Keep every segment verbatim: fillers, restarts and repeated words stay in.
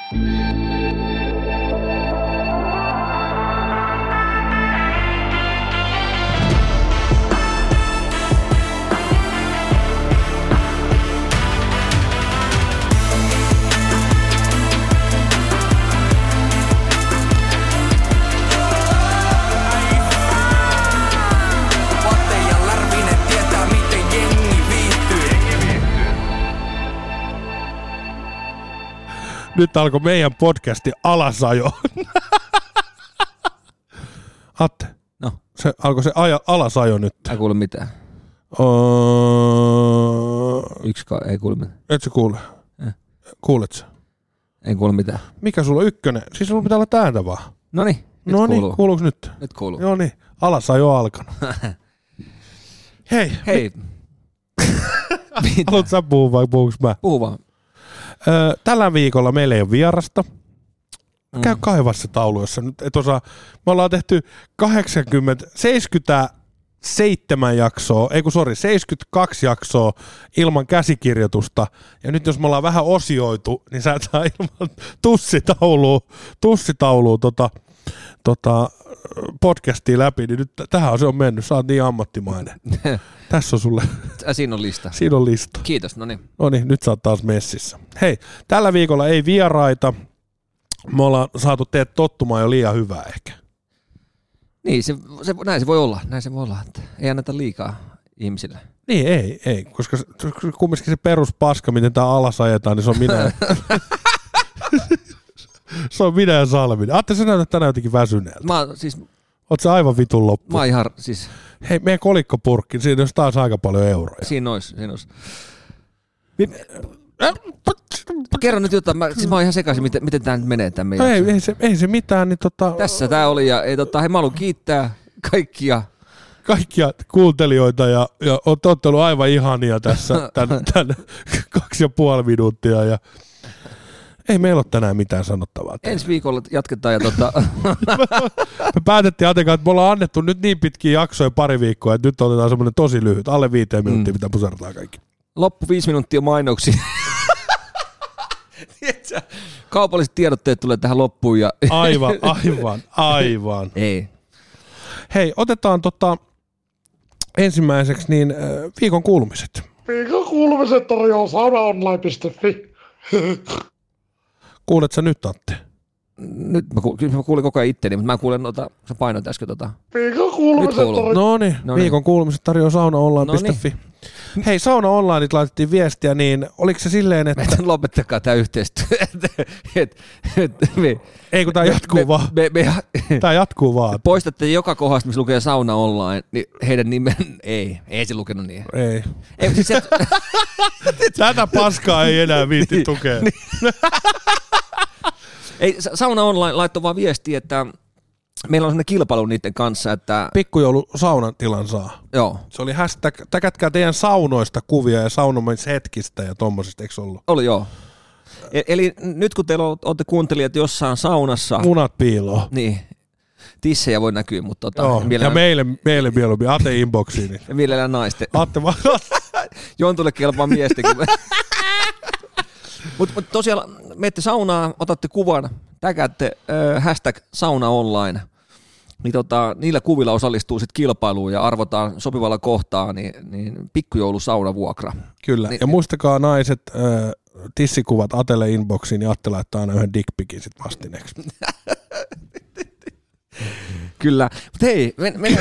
Nyt alkoi meidän podcasti alasajo. Atte, no. se, alkoi se aja, alasajo nyt. Ei kuule mitään. Uh, Yksikaan, ei kuule mitään. Et sä kuule? Eh. Kuulet sä? Ei kuule mitään. Mikä sulla on ykkönen? Siis sulla pitää olla ääntä vaan. Noniin, nyt Noniin, kuuluu. kuuluuko nyt? Nyt kuuluu. Joo niin, alasajo on alkanut. Hei. Hei. Haluatko sä puhua vai puhuks mä? Puhu vaan. Öö, tällä viikolla meillä ei ole vierasta. Käy mm. kaivaa se taulu, jossa nyt et osaa. Me ollaan tehty kahdeksankymmentä, seitsemänkymmentäseitsemän jaksoa, ei kun sori, seitsemänkymmentäkaksi jaksoa ilman käsikirjoitusta. Ja nyt jos me ollaan vähän osioitu, niin sä et saa ilman tussitaulua, tussitaulua tota, tota, podcastia läpi, niin nyt tähän se on mennyt. Sä oot niin ammattimainen. Tässä on sulle. Siinä on lista. Siinä on lista. Kiitos, no niin. No niin, nyt sä oot taas messissä. Hei, tällä viikolla ei vieraita. Me ollaan saatu teet tottumaan jo liian hyvää ehkä. Niin, se, se, näin se voi olla. Näin se voi olla, että ei anneta liikaa ihmisille. Niin, ei, ei. Koska kumminkin se peruspaska, miten tää alas ajetaan, niin se on minä. Se on minä ja Salminen. Aatte, sä näytät tänään jotenkin väsyneeltä. Mä siis... Oot sä aivan vitun loppu? Mä oon ihan siis... Hei, meidän kolikkopurkki, siinä olisi taas aika paljon euroja. Siinä olisi, siinä olisi. Kerro nyt jotain, mä, siis mä oon ihan sekaisin, miten, miten tää nyt menee tämän meidän. No ei, ei, se, ei se mitään, niin tota... Tässä tää oli, ja ei, tota, hei, mä haluan kiittää kaikkia. Kaikkia kuuntelijoita, ja, ja ootte ollut aivan ihania tässä tän, tän kaksi ja puoli minuuttia, ja ei meillä ole tänään mitään sanottavaa. Teille. Ensi viikolla jatketaan, ja tota... Me päätettiin Atekaan, että me ollaan annettu nyt niin pitkiä jaksoja pari viikkoa, että nyt otetaan semmoinen tosi lyhyt, alle viiteen minuuttia, mm. mitä pusartaan kaikki. Loppu viisi minuuttia mainoksia. Kaupalliset tiedotteet tulee tähän loppuun. Ja... Aivan, aivan, aivan. Ei. Hei, otetaan tota ensimmäiseksi niin äh, viikon kuulumiset. Viikon kuulumiset tarjoaa saunaonline piste fi. Kuulet sä nyt, Atte? Nyt mä, kuulin, mä kuulin koko ajan itteni, mutta mä kuulen noita, sä painoit äsken tota. Viikon kuulumiset tarjoaa. No niin, viikon kuulumiset tarjoaa saunaonline piste fi. Hei, Sauna Online laitettiin viestiä, niin oliko se silleen, että... Meidän lopettakaa tämä yhteistyö. et, et, me, Ei kun tämä jatkuu me, vaan. Me, me, tämä jatkuu vaan. Poistatte joka kohdasta, missä lukee Sauna Online, niin heidän nimen... Ei, ei se lukenut niin. Ei. ei siis se... Tätä paskaa ei enää viitti tukea. Ei, Sauna Online laittoi vaan viestiä, että... Meillä on sellainen kilpailu niiden kanssa, että... Pikkujoulu saunan tilan saa. Joo. Se oli hashtag, täkätkää teidän saunoista kuvia ja saunomishetkistä ja tommosista, eikö ollut? Oli joo. E- eli nyt kun teillä olette kuuntelijat jossain saunassa... Munat piiloo. Niin. Tissejä voi näkyä, mutta... Tota, joo, mielellään... ja meille, meille mieluummin. Ate inboxiin. Niin. Ja mielellään naisten. Atte vaan... Jontulle kelpaa miestenkin. Mutta mut tosiaan menette saunaan, otatte kuvan, tägäätte äh, hashtag sauna online. Niin tota, niillä kuvilla osallistuu sitten kilpailuun ja arvotaan sopivalla kohtaa niin, niin pikkujoulusauna-vuokra. Kyllä, niin, ja muistakaa naiset äh, tissikuvat Atelle inboxiin, niin Atte laittaa aina yhden dickpikin sitten vastineeksi. Kyllä, mutta hei, men, mennään,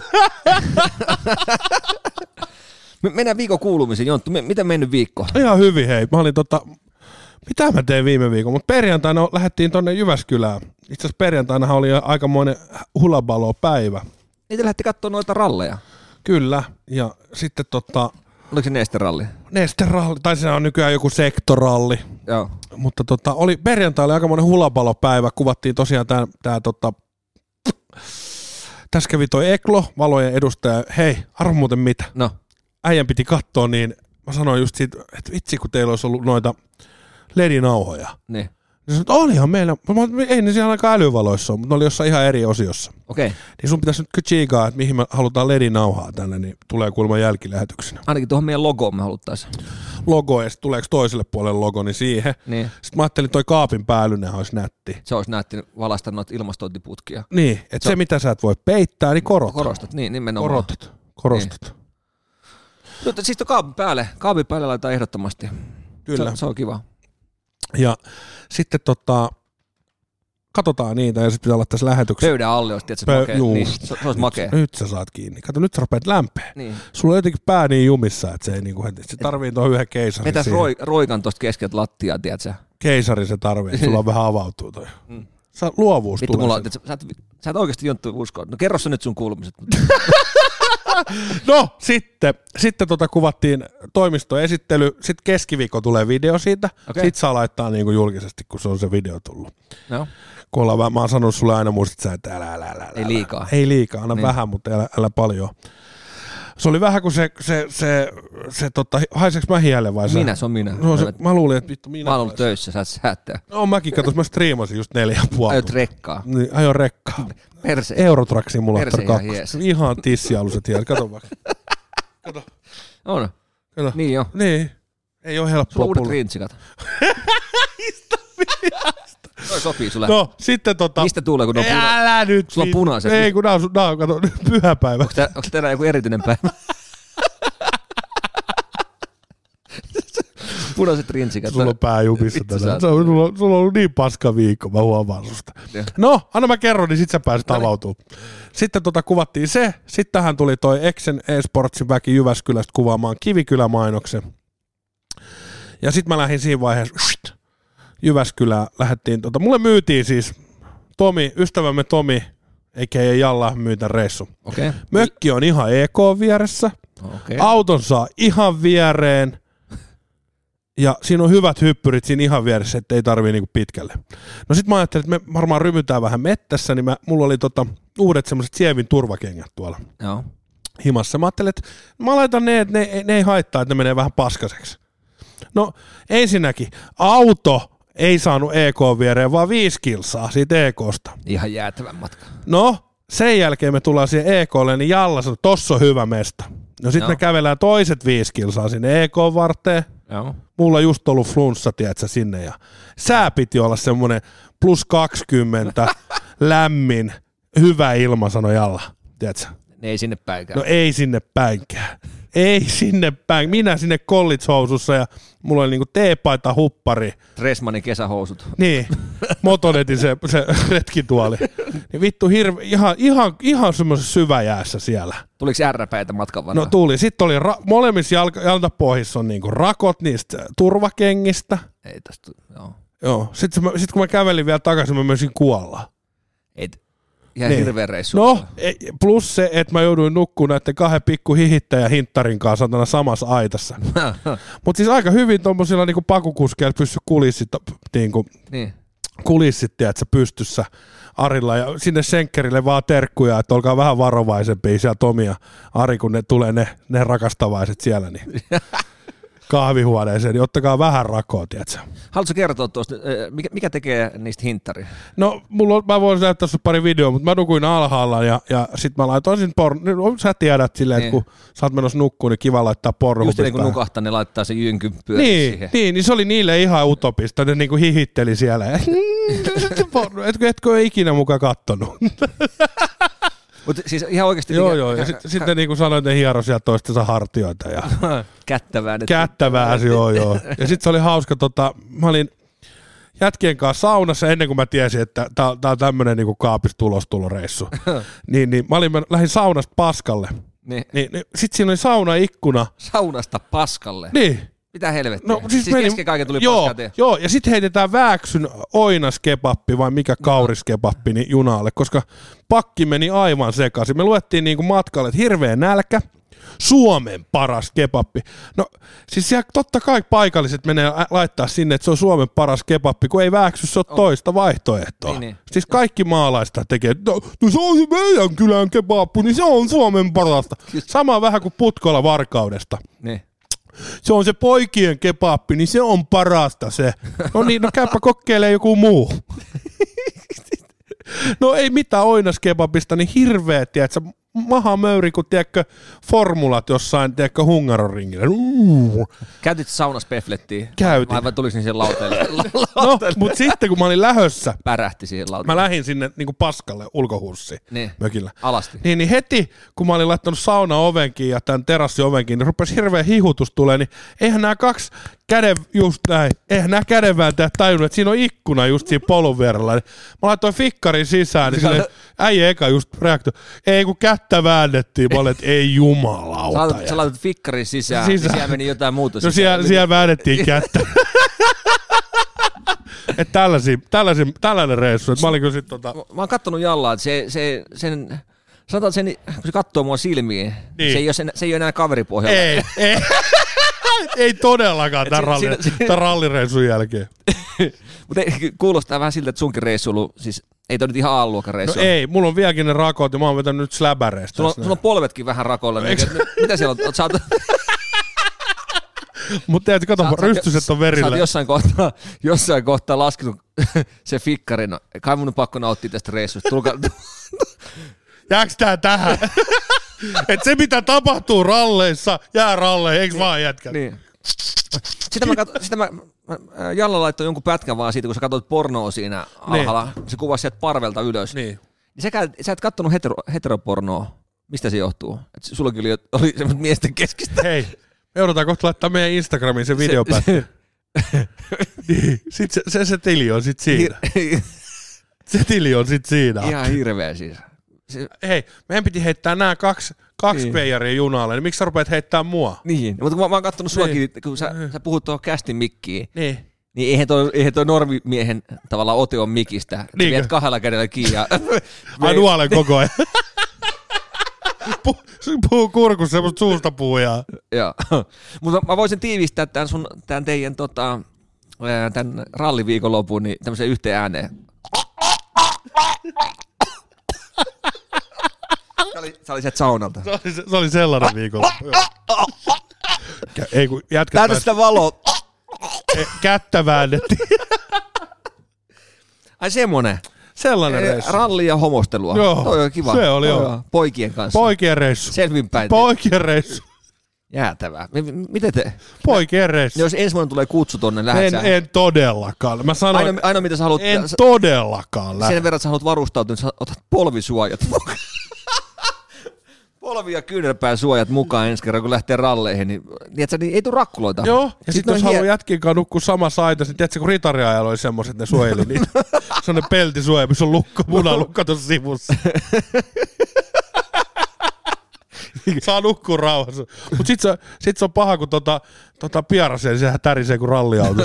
mennään viikon kuulumiseen. Jonttu, miten mennyt viikko? Ihan hyvin, hei. Mä olin tota... Mitä mä tein viime viikon? Mutta perjantaina lähdettiin tonne Jyväskylään. Itse asiassa perjantainahan oli aikamoinen hulabalo-päivä. Niitä lähti katsoa noita ralleja. Kyllä, ja sitten tota... Oliko se nesteralli? Nesteralli, tai se on nykyään joku sektoralli. Joo. Mutta tota, oli, perjantai oli aikamoinen hulabalo-päivä. Kuvattiin tosiaan tää, tää tota... Tässä kävi toi Eklo, valojen edustaja. Hei, arvo muuten mitä? No. Äijän piti katsoa, niin mä sanoin just siitä, että vitsi kun teillä olisi ollut noita ledinauhoja. Niin. Ne sanoi, että olihan meillä, ei ne siellä aika älyvaloissa ole, mutta ne oli jossain ihan eri osiossa. Okei. Okay. Niin sun pitäisi nyt tsiikaa, että mihin me halutaan L E D-nauhaa tänne, niin tulee kuulemma jälkilähetyksenä. Ainakin tuohon meidän logoon me haluttaisiin. Logo, ja sitten tuleeko toiselle puolelle logo, niin siihen. Niin. Sitten mä ajattelin, että toi kaapin päällynenhän olisi nätti. Se olisi nätti valaista noita ilmastointiputkia. Niin, että se, se mitä sä et voi peittää, niin korotat. Korostat, niin nimenomaan. Korotat, korostat. Niin. No, siis tuon kaapin päälle, kaapin päälle laitetaan ehdottomasti. Kyllä. Se, se on kiva. Ja sitten tota, katsotaan niitä ja sitten pitää olla tässä lähetyksessä. Pöydän alle olisi, tietysti, Pö- makea. Niin, se, se olisi makea. Nyt sä saat kiinni. Kato, nyt sä rupeat lämpeä. Niin. Sulla on jotenkin pää niin jumissa, että se ei niinku heti. Se tarvii tuon yhden keisarin. Vetäis roi, roikan tuosta keskeltä lattiaa, tiedätkö? Keisari se tarvii, että sulla on vähän avautuu toi. Mm. Sä luovuus Vittu, tulee. mulla, sä, sä, et, sä et oikeasti Jonttu uskoa. No kerro sä nyt sun kuulumiset. No sitten, sitten tota kuvattiin toimistoesittely, sitten keskiviikko tulee video siitä, okay. Sitten saa laittaa niinku julkisesti, kun se on se video tullut. No. Kun ollaan, mä, mä oon sanonut sulle aina muistit sä, että älä, älä, älä, älä. Ei liikaa. Ei liikaa, aina niin. vähän, mutta älä, älä paljon. Se oli vähän kuin se, se, se, se tota, haiseks mä hielle vai sä? Minä, se on minä. No, se, mä luulin, että vittu minä. Mä oon ollut töissä, sä et säättää. No mäkin, katos, mä striimasin just neljä ja puoli. Ajot rekkaa. Niin, ajoin rekkaa. Perse. Eurotrack Simulator Perse ihan kaksi. jees. Ihan tissialuset hiel, kato vaikka. Kato. On. Kato. Niin jo. Niin. Ei oo helppoa. Sulla on uudet rintsikat. Toi sopii sulle. No, sitten tota... Mistä tulee, kun ne on punaiset? Älä nyt! Sulla on punaiset. Ei, kun nää on, nää on kato, pyhäpäivä. Onko, tää, onko tänään joku erityinen päivä? Punaiset rintsikat. Sulla on pää jumissa tänään. Sulla, sulla, sulla on ollut niin paska viikko, mä huomaan susta. Ja. No, anna mä kerron, niin sit sä pääsit avautumaan. Sitten tota kuvattiin se. Sitten tähän tuli toi Exen eSportsin väki Jyväskylästä kuvaamaan Kivikylä-mainoksen. Ja sit mä lähdin siinä vaiheessa sht, Jyväskylään lähdettiin. Tota, mulle myytiin siis Tomi, ystävämme Tomi, eikä Jalla myytä reissu. Okay. Mökki on ihan E K vieressä. Okay. Auton saa ihan viereen. Ja siinä on hyvät hyppyrit siinä ihan vieressä, ettei tarvii niinku pitkälle. No sit mä ajattelin, että me varmaan rymytään vähän mettässä, niin mä, mulla oli tota, uudet semmoiset Sievin turvakengät tuolla Joo. himassa. Mä ajattelin, että mä laitan ne, että ne, ne ei haittaa, että ne menee vähän paskaseksi. No ensinnäkin, auto ei saanut E K viereen, vaan viisi kilsaa siitä E K:sta. Ihan jäätävän matka. No, sen jälkeen me tullaan siihen E K:lle, niin Jalla sanoi, tossa on hyvä mesta. No sit Joo. me kävellään toiset viisi kilsaa sinne E K-varteen. Joo. Mulla on just ollut flunssa, tiedätkö, sinne ja sää piti olla semmonen plus kaksikymmentä, lämmin, hyvä ilma, sanoi Jalla, tiedätkö? Ne ei sinne päinkään. No ei sinne päinkään. Ei sinne päin. Minä sinne college-housussa ja mulla oli niinku teepaita, huppari. Dressmanin kesähousut. Niin, Motonetin se, se retkituoli. Niin vittu hirve, ihan, ihan, ihan semmoisessa syväjäässä siellä. Tuliko ärräpäitä matkan varrella? No tuli. Sitten oli ra- molemmissa jalka- jaltapohjissa on niinku rakot niistä turvakengistä. Ei tästä, joo. Joo. Sitten sit kun mä kävelin vielä takaisin, mä möisin kuolla. Et, ihan Niin. hirveä reissu. No, e- plus se, että mä jouduin nukkumaan näiden kahden pikku hihittäjä hinttarin kanssa satana samassa aitassa. Mutta siis aika hyvin tuommoisilla niinku pakukuskeilla pysty kulissit, niinku, niin. kulissit tiedätkö, pystyssä Arilla ja sinne Senkkerille vaan terkkuja, että olkaa vähän varovaisempia siellä Tomi ja Ari, kun ne tulee ne, ne rakastavaiset siellä niin kahvihuoneeseen, niin ottakaa vähän rakoa, tiedätkö? Haluatko kertoa tuosta, mikä, mikä tekee niistä hinttaria? No, mulla on, mä voin näyttää sinulle pari videoa, mutta mä nukuin alhaalla ja, ja sit mä laitoin sinne porno. Sä tiedät silleen, niin. Että kun sä oot menossa nukkuun, niin kiva laittaa porno. Just niin kun nukahtaa, ne laittaa sen jynkyn pyörin niin, siihen. niin, niin se oli niille ihan utopista. Ne niinku hihitteli siellä. Ja etkö, etkö ole ikinä mukaan kattonut? Mutta siis ihan oikeasti... Joo, mikä, joo. Ja sitten sit ne niinku sanoit, ne hiero sieltä toistensa hartioita. Ja kättävää. Kättävää, joo, joo. Ja sitten se oli hauska, tota, mä olin jätkien kanssa saunassa ennen kuin mä tiesin, että tää, tää on tämmönen niinku kaapis tulostuloreissu. niin, niin mä, olin, mä lähdin saunasta paskalle. Niin. Niin, niin, sitten siinä oli saunaikkuna. Saunasta paskalle? Niin. Mitä helvettiä? No, siis siis meni, kesken kaiken tuli joo, paskaa tee. Joo, ja sitten heitetään Vääksyn oinaskebappi vai mikä kauriskebappi niin junalle, koska pakki meni aivan sekaisin. Me luettiin niinku matkalle, että hirveä nälkä, Suomen paras kebappi. No siis siellä totta kai paikalliset menee laittaa sinne, että se on Suomen paras kebappi, kun ei Vääksyssä ole toista vaihtoehtoa. Niin, niin. Siis kaikki maalaista tekee, no, no se on se meidän kylän kebappi, niin se on Suomen parasta. Sama vähän kuin Putkola Varkaudesta. Niin. Se on se poikien kebappi, niin se on parasta se. No niin, no käypä kokeilemaan joku muu. No ei mitään oinaskebabista, niin hirveet, tiedätkö, mahamöyri, kun tiedätkö, formulat jossain, tiedätkö, Hungaroringillä. Uh. Käytit saunaspeflettiä? Käytin. Aivan tuli siihen lauteelle. No, mutta sitten kun mä olin lähössä, pärähti siihen lauteelle. mä lähdin sinne niin kuin paskalle ulkohussiin niin. mökillä. Alasti. Niin, niin heti, kun mä olin laittanut sauna-ovenkin ja tämän terassiovenkin, niin rupesi hirveä hihutus tulee, niin eihän nämä kaksi käden, just näin, eihän nämä kädenvääntäjät tajunnut, että siinä on ikkuna just siinä polun vierellä. Niin mä laitoin fikkarin sisään, niin sille äijä eka just reaktio, ei kun kättä väännettiin, mä olin, että ei jumalauta. Sä, sä laitat fikkarin sisään, sisään. Niin siellä meni jotain muuta No sisään. siellä, siellä väännettiin kättä. Että tällaisia, tällaisia, tällainen reissu, että mä olin kyllä sit tota... Mä oon kattonut Jallaa, että se, se, sen, sanotaan, että sen, kun se katsoo mua silmiin, niin. se, ei ole, se, se ei ole enää kaveripohjalla. Ei, ei. Ei todellakaan tämän, ralli, tämän rallireissun jälkeen. Mutta kuulostaa vähän siltä, että sunkin reissu on ollut, siis ei toi nyt ihan A-luokan reissu. No ei, mulla on vieläkin ne rakot ja mä oon vetänyt nyt släbäreistä. Sulla, sulla on polvetkin vähän rakoilla. Niin, mitä siellä on? Oot, saat, Mutta tiedätkö, kato, saat, rystyset on verillä. Sä oot jossain kohtaa, jossain kohtaa laskenut se fikkarin. No, kai mun on pakko nauttia tästä reissusta. Tulkaa. Jääks tää tähän? Et se mitä tapahtuu ralleissa, jää ralleihin, eiks vaan jätkä? Niin. Sitä mä, katso, sitä mä, mä Jalla laittoi jonkun pätkän vaan siitä, kun sä katsoit pornoa siinä alhaalla. Niin. Se kuvasi sieltä parvelta ylös. Niin. Niin sä, sä et kattonut hetero, heteropornoa. Mistä se johtuu? Et sullakin oli, oli semmoista miesten keskistä. Hei, me joudutaan kohta laittaa meidän Instagramiin se videopätkä. Niin, sit se, se, se tili on sit siinä. Se tili on sit siinä. Ihan hirveä siis. Se... Hei, meidän piti heittää nämä kaksi, kaksi niin. peijaria junalle, niin miksi sä rupeat heittää mua? Niin, mutta kun mä, mä oon kattonut suakin, niin. kun sä, sä puhut tuohon kästin mikkiin, niin, niin eihän toi, eihän toi normimiehen tavallaan ote on mikistä. Sä viet kahdella kädellä kiinni ja... Ai nuolen koko ajan. Puhuu kurkussa semmoista suusta puhujaa. Joo, mutta mä voisin tiivistää tämän, sun, tämän teidän tota, tämän ralliviikonlopun niin tämmöiseen yhteen ääneen. Se oli, se oli sieltä saunalta. Se oli, se oli sellainen viikonloppu. Ei kun jätkät... Täytä sitä valoa. Kättä väännettiin. Ai semmonen. Sellainen reissu. Ralli ja homostelua. Joo, toi on kiva. se oli joo. Poikien kanssa. Poikien reissu. Selvinpäin. Poikien reissu. Jäätävää. M- miten te? Poikien reissu. Jos ensi vuonna tulee kutsu tonne, lähet en, sä? En todellakaan. Mä sanoin, aina, aina mitä sä haluat... En todellakaan lähde. Sen verran, että sä haluat varustautua, niin sä otat polvisuojat mukaan. Polvi- ja kyynärpään suojat mukaan ensi kerran, kun lähtee ralleihin, niin, tiedätkö, niin ei tule rakkuloita. Joo, ja sitten sit jos hie... haluaa jätkin kanssa nukkua samassa aitassa, niin tiedätkö, kun ritariajalla oli semmoiset, ne suojeli, niin semmoinen peltisuoja, missä on lukko, munalukko tuossa sivussa. Saa nukkua rauhassa. Mutta sit se, sit se on paha, kun tota, tota pierasee, sehän tärisee kuin ralliauto.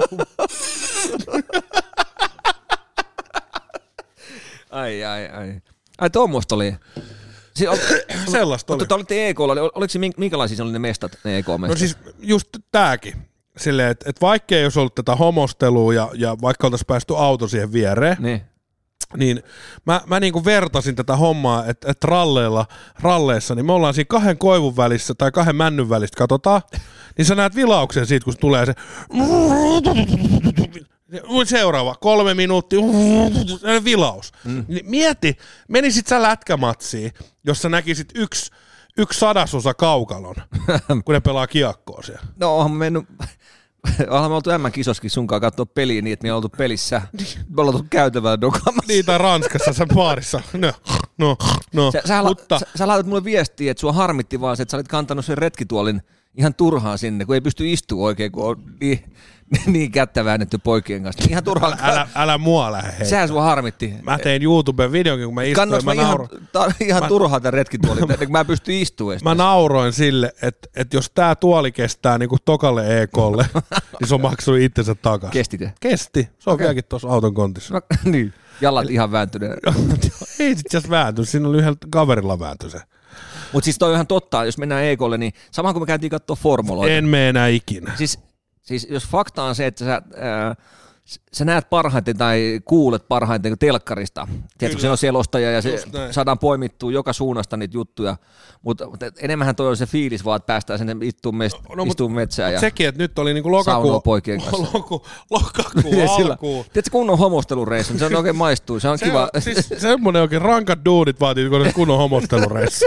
ai, ai, ai. Ai, tuommoista oli. Siis ol, Sellaista oli. Te olitte E K:lla, oliko se, minkälaisia oli ne mestat, ne E K-mestat? No siis just tääkin. Silleen, että et vaikka ei olisi ollut tätä homostelua ja, ja vaikka oltaisiin päästy auto siihen viereen, niin, niin mä, mä niinku vertasin tätä hommaa, että et ralleilla, ralleissa, niin me ollaan siinä kahden koivun välissä tai kahden männyn välistä, katsotaan, niin sä näet vilauksen siitä, kun se tulee se seuraava, kolme minuuttia, vilaus. Mm. Mieti, menisit sä lätkämatsiin, jos sä näkisit yksi, yksi sadasosa kaukalon, kun ne pelaa kiekkoa siellä. No onhan mennyt, onhan me oltu M-kisoskin sunkaan katsoa peliä niin, että me ollaan oltu pelissä. Me ollaan oltu käytävällä dokaamassa. Niin, tai Ranskassa sen baarissa. No, no, no. Sä, sä, Mutta... sä, sä laitat mulle viestiä, että sua harmitti vaan se, että sä olit kantanut sen retkituolin ihan turhaan sinne, kun ei pysty istumaan oikein, kun on niin, niin kättä väännetty poikien kanssa. Ihan turhaan. Älä, älä, älä mua lähde heittämään. Sehän sua harmitti. Mä tein YouTuben videonkin, kun mä istuin. Kannoinko mä, mä nauro... ihan, ta, ihan mä... turhaan tämän retkituolin, ennen kuin mä pystyn istumaan. Mä nauroin sille, että, että jos tää tuoli kestää niin kuin tokalle E K:lle, niin se on maksanut itsensä takaisin. Kestikö? Kesti. Se on okay. Vieläkin tuossa auton kontissa. No, niin. Jalat ihan vääntyneen. Ei sit asiassa väänty. Siinä oli yhdellä kaverilla vääntö se. Mutta siis toi on ihan totta, jos mennään E K:lle, niin samaan kuin me käytiin katsoa formuloita. En mene enää ikinä. Siis, siis jos fakta on se, että sä, ää, sä näet parhaiten tai kuulet parhaiten telkkarista. Tiedätkö, se on selostaja ja se saadaan poimittua joka suunnasta niitä juttuja, mutta mut enemmänhän toi on se fiilis vaan, että päästään sinne istuun, mest, no, istuun metsään. Ja sekin, että nyt oli niinku lokakuu, poikien kanssa. Loku, lokakuu alkuun. Tiedätkö, kunnon homostelureissu, se on oikein maistuu, se on se kiva. On, siis semmoinen oikein rankat duudit vaatii kunnon homostelureissu.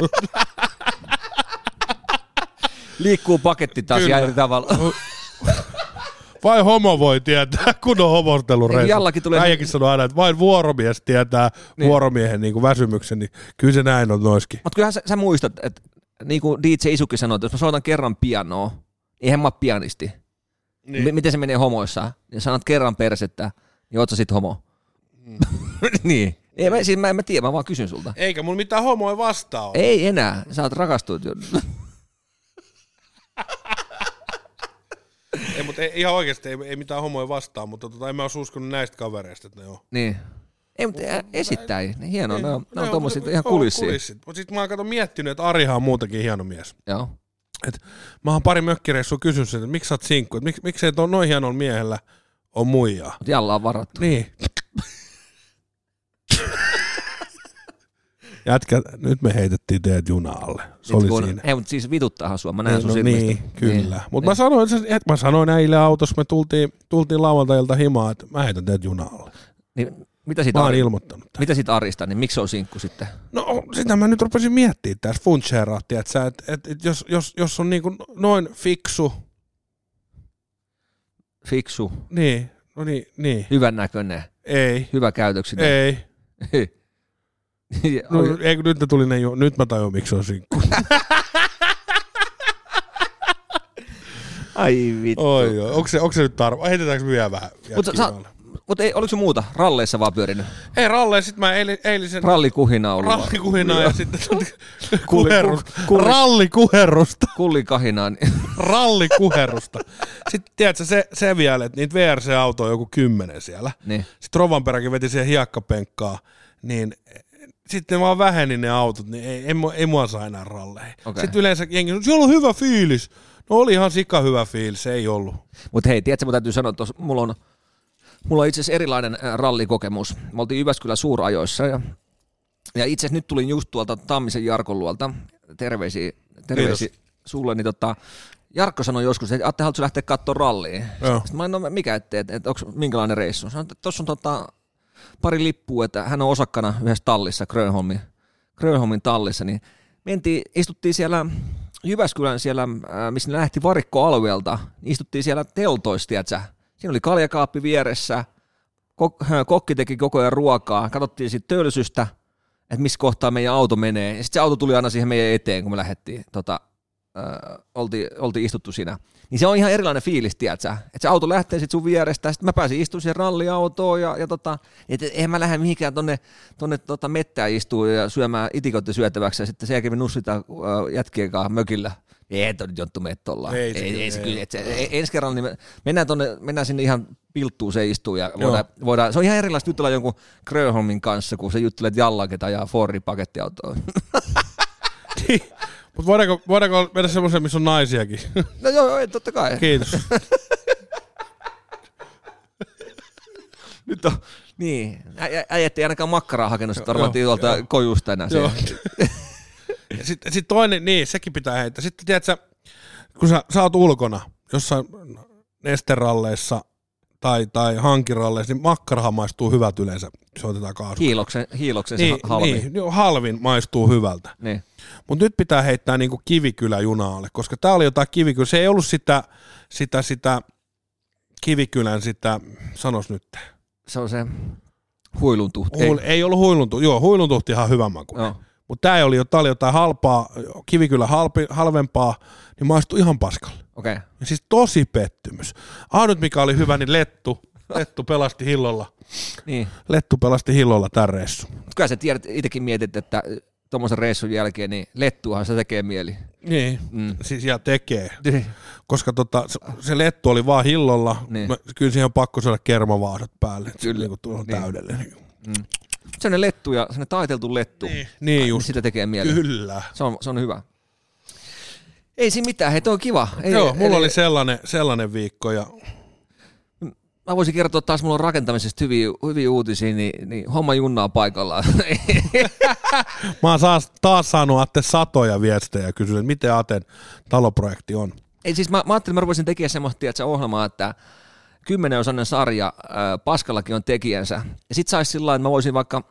Liikkuu paketti taas ja eri tavalla. Vai homo voi tietää, kun on homostelureissu. Tulee... Äijäkin sanoo aina, että vain vuoromies tietää niin. vuoromiehen niin kuin väsymyksen, niin kyllä se näin on noiskin. Mutta kyllähän sä, sä muistat, että niin kuin D J Isuki sanoi, että jos mä soitan kerran pianoa, eihän mä ole pianisti. Niin. M- miten se menee homoissa? Ja sanot kerran persettä, niin oot sä sit homo? Mm. niin. Ei, mä, siis mä en mä tiedä, mä vaan kysyn sulta. Eikä mun mitään homoja vastaa ole. Ei enää, sä oot rakastunut jo. Ei, mutta ei, ihan oikeasti ei, ei mitään homoja vastaan, mutta tota, en mä olisi uskonut näistä kavereista, että ne on. Niin. Ei, mutta esittää. Hienoa, ne, ne on, ne on tommosia ihan kulissia. Mutta sitten mä oon kato miettinyt, että Arihan on muutenkin hieno mies. Joo. Et mä oon pari mökkireissua kysynyt sen, että miksi sä oot sinkku, että miksi, miksei tuon noin hienolla miehellä on muijaa. Mutta Jalla on varattu. Niin. Jätkä, nyt me heitettiin teidät junaalle. Se oli kun, siinä. Ei, mutta siis vituttaahan sua, mä näen niin, sun no silmistä. Niin, kyllä. Niin, mutta niin. mä sanoin, että mä sanoin näille autossa, me tultiin, tultiin lauantailta himaan, että mä heitän teidät junaalle. Niin, mitä siitä mä oon Ari... ilmoittanut. Mitä siitä Arista, niin miksi se on sinkku sitten? No sitä mä nyt rupesin miettimään tässä funcheeraatti, että et, et, et jos, jos, jos on niin kuin noin fiksu. Fiksu. Niin, no niin, niin. Hyvän näköinen. Ei. Hyvä käytöksinen. Ei. Ei. No, ei, nyt tuli ne jo, nyt mä tajuin, miksi on sinkku. Ai vittu. Oi, oi. Onko se, onko se nyt tarvo? Heitetäänkö me vielä vähän? Mutta Mutta oliko se muuta? Ralleissa vaan pyörinyt? Ei ralleja, sit mä eil, eilisen... Rallikuhina ollut. Rallikuhinaa ja sitten kuherrus. Rallikuherrusta. Kullikahinaa. Rallikuherrusta. Sitten tiedätkö se, se vielä, että niitä V R C-autoja on joku kymmenen siellä. Niin. Sitten Rovanperäkin veti siihen hiekkapenkkaan, niin sitten vaan väheni ne autot, niin ei, ei, ei mua saa enää ralleihin. Okay. Sitten yleensä jengi sanoo, siellä on hyvä fiilis. No oli ihan sika hyvä fiilis, ei ollut. Mutta hei, tiedätkö, mun täytyy sanoa, että mulla on Mulla on itse asiassa erilainen rallikokemus. Me oltiin Jyväskylän suurajoissa ja, ja itse asiassa nyt tulin just tuolta Tammisen Jarkon luolta. Terveisiä, terveisiä sulle. Niin tota, Jarkko sanoi joskus, että Atte, haluatko lähteä katsoa rallia? Joo. Sitten mä en no, mikä ettei, että, että onko minkälainen reissu? Sanoin, että tuossa on tota, pari lippua, että hän on osakkana yhdessä tallissa, Grönholmin, Grönholmin tallissa. Niin mentiin, istuttiin siellä Jyväskylän siellä, missä ne lähti varikkoalueelta, niin istuttiin siellä teltoissa, tiedätkö? Siinä oli kaljakaappi vieressä, kokki teki koko ajan ruokaa, katsottiin siitä tölsystä, että missä kohtaa meidän auto menee. Ja sitten se auto tuli aina siihen meidän eteen, kun me lähdettiin, tota, äh, oltiin, oltiin istuttu siinä. Niin se on ihan erilainen fiilis, tiedätkö? Että se auto lähtee sitten sun vierestä, ja sitten mä pääsin istumaan siihen ralliautoon, ja, ja tota, että eihän mä lähde mihinkään tonne, tonne tota mettään istumaan ja syömään itikoiden syötäväksi, ja sitten sen jälkeen me nussitaan äh, jätkien kanssa mökillä. Ei, toi nyt Jonttu mene tollaan. Ei, ei, ei, ei, se kyllä, se, ensi kerralla niin me mennään, tonne, mennään sinne ihan pilttuun se istuu ja voidaan, voidaan, se on ihan erilaista jutella jonkun Grönholmin kanssa, kun se juttelet Jallaket ajaa Fordin pakettiautoon. Niin, mutta voidaanko, voidaanko mennä semmoiseen, missä on naisiakin? No joo, joo, totta kai. Kiitos. Nyt on, niin, äijät ei ainakaan makkaraa hakenut, sitten varmaan tuolta kojusta enää. Ja sitten sit toinen, niin sekin pitää heittää. Sitten tiedätkö, kun sä, sä oot ulkona jossain nesteralleissa tai, tai hankiralleissa, niin makkarahan maistuu hyvältä yleensä, se otetaan kaasua. Hiiloksen, hiiloksen niin, se halvin. Niin, halvin maistuu hyvältä. Niin. Mutta nyt pitää heittää niinku Kivikylä junaalle, koska tää oli jotain Kivikylä. Se ei ollut sitä, sitä, sitä Kivikylän sitä, sanos nyt. Se on se huiluntuhti. Huil, ei. ei ollut huiluntuhti, joo, huiluntuhti ihan hyvä maku. Joo. Mutta tämä oli, oli jotain halpaa, Kivikylä halpi, halvempaa, niin maistui ihan paskalle. Okei. Okay. Ja siis tosi pettymys. Ainut mikä oli hyvä, niin Lettu. Lettu pelasti hillolla. Niin. Lettu pelasti hillolla tämän reissu. Kyllä sä tiedät, itsekin mietit, että tuommoisen reissun jälkeen, niin Lettuahan se tekee mieli. Niin, mm. siis ja tekee. Niin. Koska tota, se Lettu oli vaan hillolla. Niin. Mä, kyllä siihen on pakko saada kermavaahdat päälle. Kyllä. Niin kuin niin. Täydellinen. Mm. Sellainen lettu ja sellainen taiteltu lettu, niin, niin just. Sitä tekee mieli. Kyllä. Se on, se on hyvä. Ei siinä mitään, hei toi on kiva. Ei, Joo, mulla eli... oli sellainen, sellainen viikko. Ja... mä voisin kertoa taas, mulla on rakentamisesta hyviä, hyviä uutisia, niin, niin homma junnaa paikallaan. Mä oon taas, taas saanut Atte satoja viestejä ja kysynyt, miten Aten taloprojekti on. Ei siis mä, mä ajattelin, mä ruvoisin tekemään semmoista tiedätkö, ohjelmaa, että kymmenenosainen sarja, ää, Paskallakin on tekijänsä. Ja sit sais sillä lailla, että mä voisin vaikka,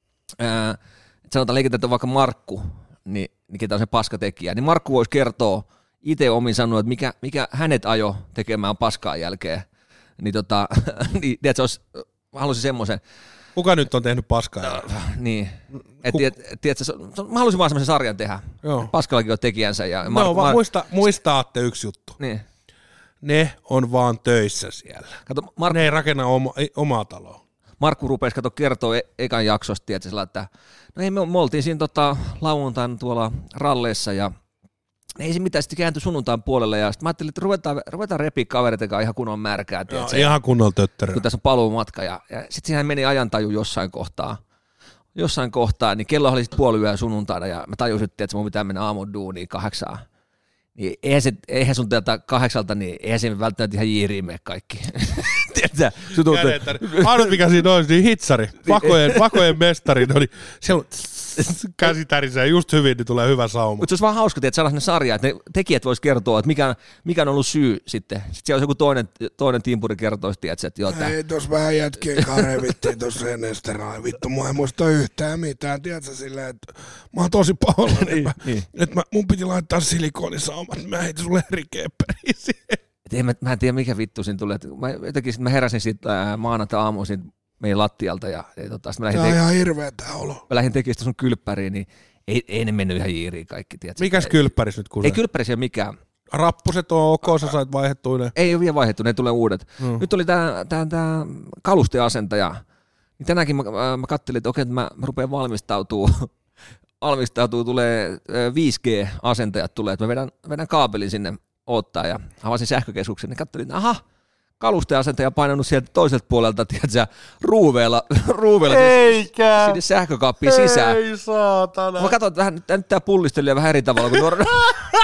ää, sanotaan liikettä, että on vaikka Markku, niin, niin ketä on se paskatekijä, niin Markku voisi kertoa itse omin sanoa, että mikä, mikä hänet ajo tekemään paskaa jälkeen. Niin tota, niin, tiedätkö, olisi, mä haluaisin semmoisen. Kuka nyt on tehnyt paskaa? Uh, niin, että tiedät, tiedätkö, mä haluaisin vaan semmoisen sarjan tehdä. Joo. Paskallakin on tekijänsä. Ja Mar- no, Mar- muista, muistaatte yksi juttu. Niin. Ne on vaan töissä siellä. Kato, Mar- ne ei rakenna oma, ei, omaa taloa. Markku rupesi kato kertoa e- ekan jaksosta, tiedätkö, sillä, että no ei, me, me oltiin siinä tota, lauantain tuolla ralleissa ja ei se mitään, sitten kääntyi sunnuntain puolelle ja sitten mä ajattelin, että ruvetaan, ruvetaan repiä kavereita kanssa ihan kunnon märkää. Joo, ihan kunnon töttörä. Kun tässä on paluumatka ja, ja sitten siihen meni ajantaju jossain kohtaa. Jossain kohtaa, niin kello oli sitten puoli yöä sunnuntaina ja mä tajusin, että mun pitää mennä aamun duuniin kahdeksaan. Niin eihän, se, eihän sun tätä kahdeksalta, niin eihän se välttämättä ihan jiiriin mene kaikki. Tiedätkö? Ainut mikä siinä olisi, niin hitsari. Vakojen, vakojen mestari. No niin, siellä on käsi tärisee just hyvin, niin tulee hyvä sauma. Mutta se olisi vaan hauska, että sellainen sarja, että ne tekijät vois kertoa, että mikä, mikä on ollut syy sitten. Sitten siellä olisi joku toinen, toinen timpuri kertoisi, tiedätkö, että joo. Ei, tuossa vähän jätkiä karevittiin tuossa ennen sitä. Vittu, mua ei muista yhtään mitään, tiedätkö, silleen, että mä oon tosi pahoillani, niin, että, niin. että mä, mun piti laittaa silikonisaumat, niin mä heitin sulle eri kepperiä siihen. Mä, mä en tiedä, mikä vittu siinä tulee. Mä, jotenkin sit mä heräsin siitä maanantai-aamuun siitä meidän lattialta. Ja, ja tota, mä tämä on te- ihan hirveä tää olo. Mä lähdin tekemään sitä sun kylppäriin, niin ei, ei ne mennyt ihan jiiriin kaikki. Tiedätkö? Mikäs kylppäris nyt kusee? Ei kylppäris ei ole mikään. Rappuset on ok, sä sait vaihdettua ne. Ei ole vielä vaihdettu, ne tulee uudet. Mm. Nyt oli tää, tää, tää kalusteasentaja. Niin tänäänkin mä, mä kattelin, että okei, että mä, mä rupean valmistautumaan. valmistautuu, tulee viisi G-asentajat tulee, että mä vedän, vedän kaapelin sinne odottaa ja avasin sähkökeskuksen, niin katselin, että aha, kalusteasentaja painanut sieltä toiselta puolelta, tiedätkö, ruuveella, ruuveella Eikä. sinne sähkökaappiin sisään. Ei saatana. Mä katson, että nyt, nyt tää pullisteli vähän eri tavalla kuin nor-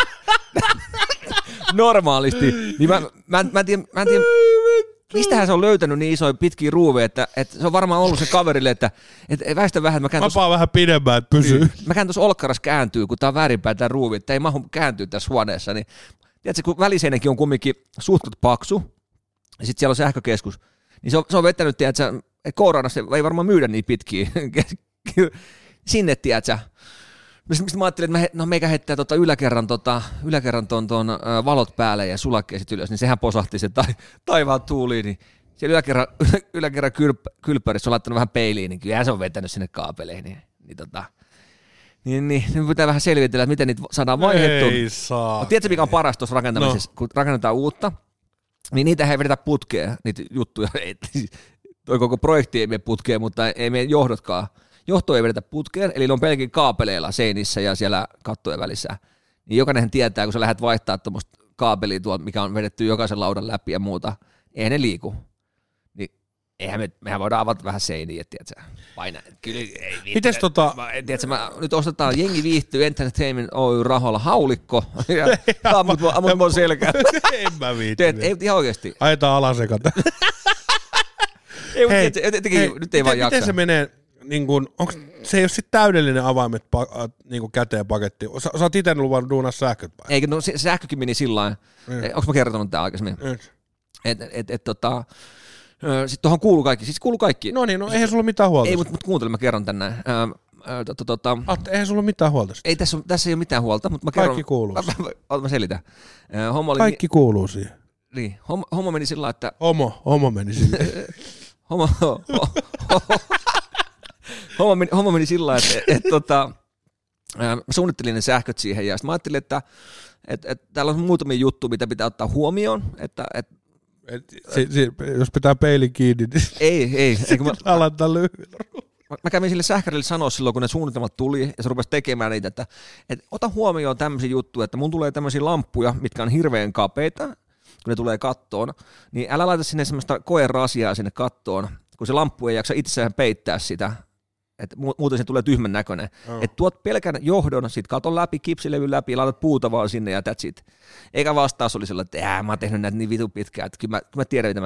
normaalisti, niin mä, mä, mä en tiedä, mä en tiedä mistähän se on löytänyt niin isoja pitkiä ruuveja, että, että se on varmaan ollut se kaverille, että, että väistä vähän, että mä käyn tuossa... Vapaa vähän pidemmän, että pysyy. Niin, mä käyn tuossa olkkaras kääntyy, kun tää on väärinpäin tää ruuvi, että ei mahu kääntyä tässä huoneessa, niin tiedätkö, kun väliseinäkin on kumminkin suhtkut paksu, ja sitten siellä on sähkökeskus, niin se on, se on vettänyt, tiedätkö, että K-radassa ei varmaan myydä niin pitkiä sinne, tiedätkö. Mistä mä ajattelin, että mä, no meikä heittää tota yläkerran, tota, yläkerran ton, ton ö, valot päälle ja sulakkeen sit ylös, niin sehän posahti se ta, taivaan tuuliin, niin siellä yläkerran, yläkerran kylp, kylppärissä on laittanut vähän peiliin, niin kyllähän se on vetänyt sinne kaapeleihin, niin, niin tota... Niin, niin, niin pitää vähän selvitellä, että miten niitä saadaan vaihdettua. Ei saa. No, tiedätkö, mikä on paras tuossa rakentamisessa, no. Kun rakennetaan uutta, niin niitä ei vedetä putkeen, niitä juttuja. Toi koko projekti ei mene putkeen, mutta ei mene johdotkaan. Johto ei vedetä putkeen, eli ne on pelkin kaapeleilla seinissä ja siellä kattojen välissä. Niin jokainen tietää, kun sä lähdet vaihtaa tuommoista kaapelia tuolta, mikä on vedetty jokaisen laudan läpi ja muuta, eihän ne liiku. Eihän me, mehän voidaan avata vähän seiniä, tiedätkö? Paina, kyllä, ei, Mites tota... Mä, tiedätkö, mä, nyt ostetaan Jengi viihtyy Entertainment Oy rahoilla haulikko, ja ammut mun selkään. En mä viitti. Teet, ei ihan oikeesti. Ajetaan alasekata. Ei, mutta hei, jotenkin, hei, nyt ei vaan jaksa. Miten se menee, niin kun, onks, se ei ole sitten täydellinen avaimet pa, niin kun käteen paketti. Sä, sä oot ite luvannut duunaa sähköt päin. Eikö, no se, sähkökin meni sillä lailla. Mm. Onko mä kertonut tää aikaisemmin? Mm. Että et, et, tota... Sitten tuohon kuuluu kaikki, siis kuuluu kaikki. No niin, no eihän sulla mitään huolta. Ei, mutta mut kuuntele, mä kerron tänne. Ää, tota, tota, Atte, eihän sulla mitään huolta. Ei, tässä, on, tässä ei ole mitään huolta, mutta mä kerron. Kaikki kuuluu. Mä, mä, mä, mä selitän. Homma oli, kaikki kuuluu siihen. Niin, homma, homma meni sillä että... Homo, homo meni sillä homma, ho, ho, ho, homma, meni, homma meni sillä että et, et, tota, mä suunnittelin ne sähköt siihen ja sitten mä ajattelin, että et, et, täällä on muutamia juttuja, mitä pitää ottaa huomioon, että... Et, Et, si, si, jos pitää peilin kiinni, niin ei, ei. Sitten aloittaa lyhyellä. Mä, mä kävin sille sähkärille sanoa silloin, kun ne suunnitelmat tuli, ja se rupesi tekemään niitä, että, että ota huomioon tämmöisiä juttuja, että mun tulee tämmöisiä lamppuja, mitkä on hirveän kapeita, kun ne tulee kattoon, niin älä laita sinne semmoista koerasiaa sinne kattoon, kun se lamppu ei jaksa itsessään peittää sitä, että muuten se tulee tyhmän näköinen. Oh. Että tuot pelkän johdon, sit katon läpi, kipsilevyn läpi, laitat puuta vaan sinne ja that's it. Eikä vastaus oli sellainen, että mä oon tehnyt näitä niin vitu pitkään, että kyllä mä, kyllä mä tiedän, mitä mä teen.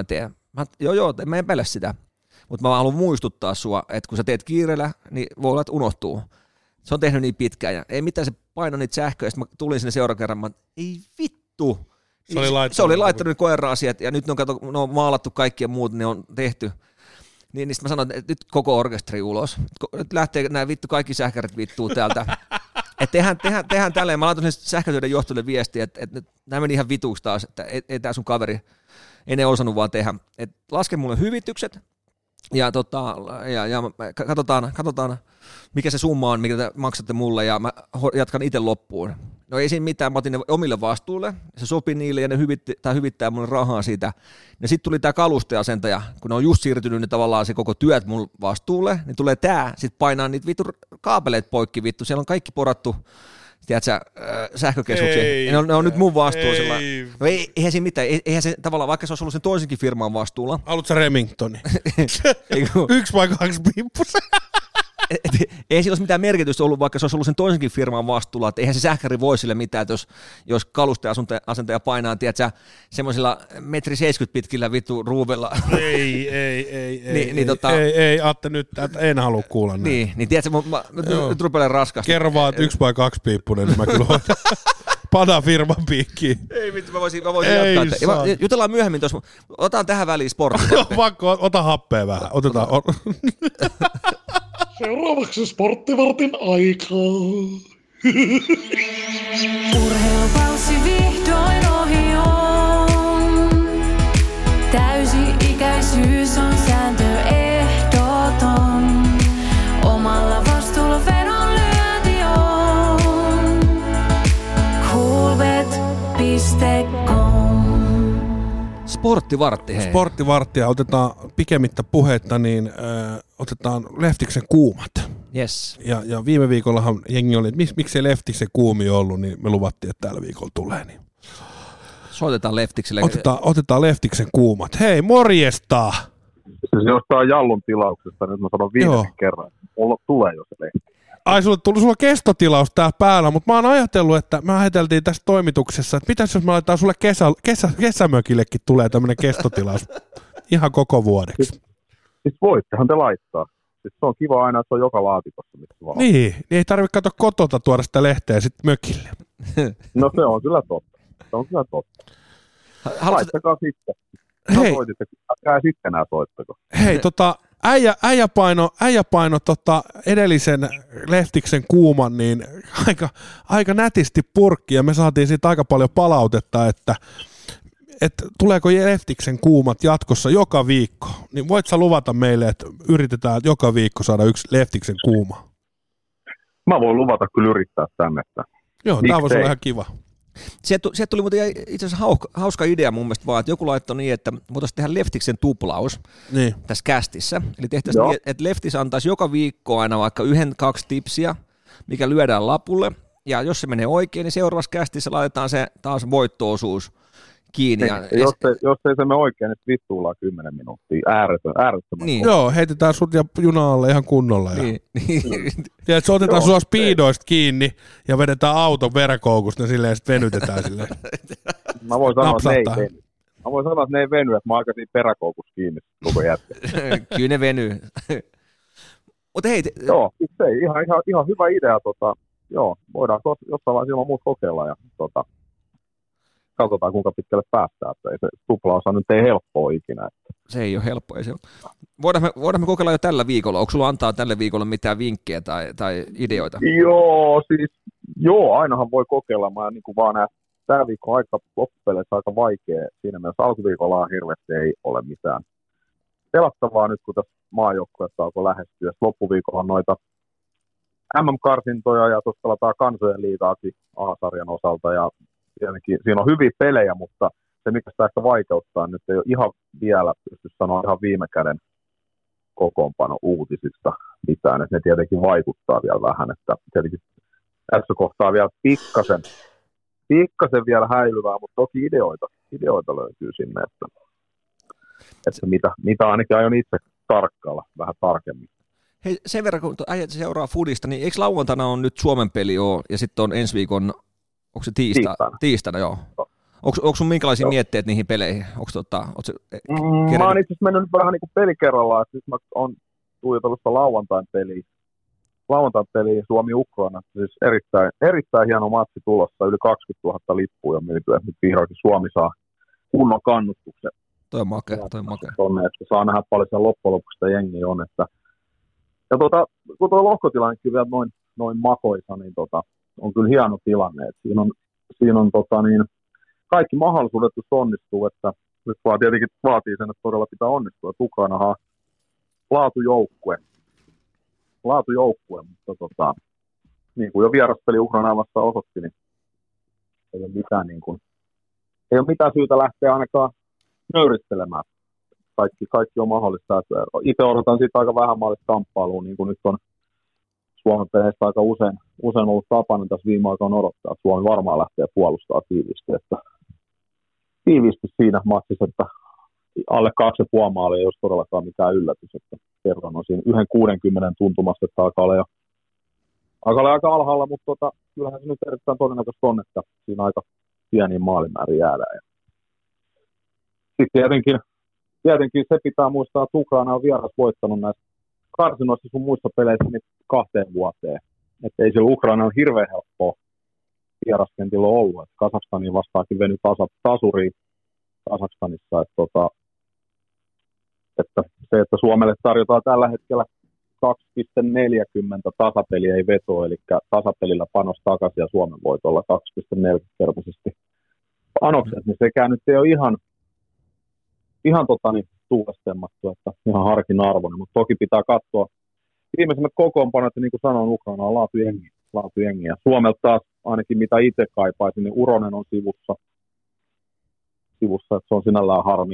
Mä, joo, joo, en mä epäile sitä. Mutta mä haluan muistuttaa sua, että kun sä teet kiireellä, niin voi olla, että unohtuu. Se on tehnyt niin pitkään ja ei mitään, se paino niitä sähköjä, ja sitten mä tulin sinne seuraavan kerran, mä ei vittu. Se oli laittanut, se oli laittanut koira-asiat ja nyt ne on, kato, ne on maalattu kaikki ja muut, ne on tehty. Niin, niin sitten mä sanoin, että nyt koko orkesteri ulos. Nyt lähtee nämä vittu kaikki sähkärit vittuu täältä. Että tehdään, tehdään, tehdään tälleen. Mä laitan sähkötyöiden johtolle viestiä, että, että nämä meni ihan vituuksi taas, että ei, ei tämä sun kaveri, ei ne osannut vaan tehdä. Että laske mulle hyvitykset ja, tota, ja, ja katsotaan, katsotaan, mikä se summa on, mikä te maksatte mulle ja mä jatkan itse loppuun. No ei siinä mitään, mä otin ne omille vastuulle, se sopi niille ja ne hyvitti, tai hyvittää mulle rahaa siitä. Ja sitten tuli tämä kalusteasentaja, kun ne on just siirtynyt ne tavallaan se koko työt mun vastuulle, niin tulee tää, sit painaa niitä vittu kaapeleet poikki vittu, siellä on kaikki porattu, tiedätkö, sähkökeskuksia, ne on, ne on nyt mun vastuulla. No ei, eihän siinä mitään, eihän se tavallaan, vaikka se olisi ollut sen toisenkin firman vastuulla. Haluatko sä Remingtoni? Yksi vai kaksi pippus? Ei sillä olisi mitään merkitystä ollut, vaikka se olisi ollut sen toisenkin firman vastuulla, että eihän se sähkäri voi sille mitään, että jos, jos kalusteasentaja painaa, tiedätkö, semmoisilla metri seitsemänkymmentä pitkillä vittu ruuvella. Ei, ei, ei, ei, niin, niin, tota, ei, ei, Atte, nyt en halua kuulla näin. Niin, niin tiedätkö, mä, mä, nyt rupeaa raskasta. Kerro vaan, että yksi vai kaksi piippunen, niin mä kyllä hoitan. Pada firman piikkiin. Ei vittu, mä voisin, mä voisin ei jatkaa. Saa. Jutellaan myöhemmin tuossa. Otan tähän väliin sportti. Pakko, ota happea vähän. Otetaan. Seuraavaksi sporttivartin aikaa. Urheilukausi vihdoin ohi on. Täysi-ikäisyys on sääntö ehdoton. Omalla vastuulla vedonlyönti on. Coolbet piste com. Sporttivartti, hei. Sporttivarttia. Otetaan pikemmittä puhetta, niin äh, otetaan Leftiksen kuumat. Yes. Ja, ja viime viikollahan jengi oli, että miksi, miksei Leftiksen kuumi ollut, niin me luvattiin, että tällä viikolla tulee. Niin. Soitetaan Leftikselle. Otetaan, otetaan Leftiksen kuumat. Hei, morjesta! Siis jostain Jallun tilauksesta, nyt mä sanon viimeisen kerran. Mulla tulee jo se lehti. Ai, sulla tuli sulla kestotilaus täällä päällä, mutta mä oon ajatellut, että me ajateltiin tässä toimituksessa, että mitäs jos me laitetaan sulle kesä, kesä, kesämökillekin tulee tämmönen kestotilaus ihan koko vuodeksi. Siis, siis voittehan te laittaa. Siis se on kiva aina, että se on joka laatikossa, missä vaan. Niin, niin ei tarvitse katsoa kotota tuoda sitä lehteä sitten mökille. No se on kyllä totta. Se on kyllä totta. Haluatko... Laittakaa sitten. Hei. Älkää sitten nää soittako. Hei, tota, äijä, äijä paino, äijä paino tota edellisen Leftiksen kuuman niin aika, aika nätisti purkki ja me saatiin siitä aika paljon palautetta, että että tuleeko Leftiksen kuumat jatkossa joka viikko, niin voit sä luvata meille, että yritetään joka viikko saada yksi Leftiksen kuuma? Mä voin luvata kyllä yrittää tänne. Joo, tää voisi olla ihan kiva. Sieltä, sieltä tuli muuten itse asiassa hauska, hauska idea mun mielestä vaan, että joku laittoi niin, että voitaisiin tehdä Leftiksen tuplaus niin tässä kästissä. Eli tehtäisiin niin, että Leftis antaisi joka viikko aina vaikka yhden, kaksi tipsiä, mikä lyödään lapulle. Ja jos se menee oikein, niin seuraavassa kästissä laitetaan se taas voitto-osuus kiinni. Ja jos, ei, jos ei se mene oikein, niin vittuillaan kymmenen minuuttia. Ääretön, äärettömän. Niin. Joo, heitetään sut ja juna alle ihan kunnolla. Ja, niin, niin. ja että se otetaan sua speedoista kiinni ja vedetään auton veräkoukusta ja silleen sitten venytetään silleen. Mä voin sanoa, että ne ei veny. Mä voin sanoa, että ne ei veny, että mä aika siinä peräkoukussa kiinni koko jätkä. Kyllä ne venyy. Mut hei, te... Joo, se ihan, ihan, ihan hyvä idea. Tota, joo, voidaan jossain vaiheessa ilman muuta kokeilla ja tota, katsotaan, kuinka pitkälle päästään. Että ei se tuplaosa nyt ei helppoa ikinä. Että. Se ei ole helppoa. Ei se ole. Voidaan, me, voidaan me kokeilla jo tällä viikolla. Onko sulla antaa tälle viikolle mitään vinkkejä tai, tai ideoita? Joo, siis joo, ainahan voi kokeilla. Mä niin kuin vaan näen, tämä viikko aika loppupeleissä aika vaikea. Siinä mielessä alkuviikolla hirveästi ei ole mitään pelattavaa nyt, kun tässä maajoukkueessa alkoi lähestyä. Loppuviikolla on noita M M-karsintoja ja tuossa pelataan kansojen liigaakin A-sarjan osalta. Ja tietenkin siinä on hyviä pelejä, mutta se mikä sitä ehkä vaikeuttaa nyt ei ole ihan vielä, pysty sanoa ihan viime käden kokoonpano uutisista mitään, että ne tietenkin vaikuttaa vielä vähän, että tietenkin tässä kohtaa vielä pikkasen, pikkasen vielä häilyvää, mutta toki ideoita, ideoita löytyy sinne, että, että mitä, mitä ainakin aion itse tarkkailla vähän tarkemmin. Hei, sen verran kun äijät seuraa Foodista, niin eikö lauantaina on nyt Suomen peli ole, ja sitten on ensi viikon, onko se tiista, tiistaina? Tiistaina, joo. Onko sun minkälaisia mietteitä niihin peleihin? Onko tota, onko se, mm, mä oon itse asiassa mennyt nyt vähän niin kuin peli kerrallaan, että nyt mä oon tuijotellut sitä lauantain peliä. Lauantain peliä Suomi-Ukraina, siis erittäin, erittäin hieno matsi tulossa, yli kaksikymmentätuhatta lippua ja myytyä, nyt vihdoinkin Suomi saa kunnon kannustuksen. Toi on makea, toi on makea. Tonne, että saa nähdä paljon siellä loppujen lopuksi sitä jengiä on. Että... Ja tota, kun tuo lohkotilannekin vielä noin, noin makoisa, niin tota, on kyllä hieno tilanne. Että siinä on, siinä on tota, niin, kaikki mahdollisuudet, jos onnistuu, että nyt vaan tietenkin vaatii sen, että todella pitää onnistua. Että Ukrainahan on laatujoukkue. Laatujoukkue, mutta tota, niin kuin jo vieraspeli Ukrainaa vastaan osoitti, niin ei ole mitään, niin kuin, ei ole mitään syytä lähteä ainakaan nöyristelemään. Kaikki, kaikki on mahdollista. Itse odotan siitä aika vähän maalista kamppailuun, niin kuin nyt on Suomen peleistä aika usein, usein ollut tapana tässä viime aikoina odottaa, että Suomi varmaan lähtee puolustamaan tiiviisti. Että tiiviisti siinä matsissa, että alle kaksi ja puoli maalia ei olisi todellakaan mitään yllätys, että kerran on siinä yhden kuudenkymmenen tuntumasta, että alkaa olla jo alkaa olla aika alhaalla, mutta tota, kyllähän se nyt erittäin todennäköistä on, että siinä aika pieniin maalimäärin jäädään. Sitten tietenkin, tietenkin se pitää muistaa, että Ukraina on vieras voittanut näissä karsinoissa sun muissa peleissä niin kahteen vuoteen. Että ei sillä Ukraina on hirveän helppoa vieraskentillä ollut. Että Kazakstanin vastaakin veny tasa, tasuriin Kazakstanissa. Että, tota, että se, että Suomelle tarjotaan tällä hetkellä kaksi pilkku neljäkymmentä tasapeliä ei veto, eli tasapelillä panos takaisin ja Suomen voitolla kaksi pilkku neljäkymmentä-kertaisesti panokset, niin sekään nyt ei ole ihan, ihan tota, niin, tuulestemmattu, että ihan harkinarvoinen, mutta toki pitää katsoa viimeisimmät kokoonpanot, niin kuin sanoin, Ukraina on laatujengi, laatujengi. Ja Suomelta taas ainakin mitä itse kaipaisin, niin Uronen on sivussa, sivussa että se on sinällään harmi.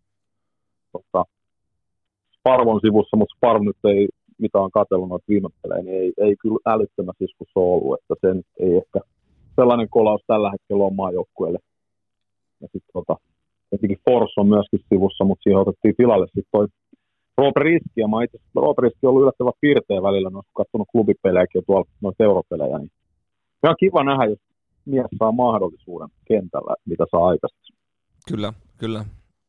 Tota, Sparv on sivussa, mutta Sparv nyt ei, mitä on katsellut noita viime pelejä, niin ei, ei kyllä älyttömässä iskussa ollut, että se nyt ei ehkä sellainen kolaus tällä hetkellä on maajoukkueelle. Ja sitten tota, tietenkin Force on myöskin sivussa, mutta siihen otettiin tilalle sitten toi Rob Riski, ja mä itse asiassa Rob Riski on ollut yllättävän piirteä välillä, no, kun katsonut klubipelejäkin ja tuolla noita europelejä, niin on kiva nähdä, jos mies saa mahdollisuuden kentällä, mitä saa aikaiseksi. Kyllä, kyllä.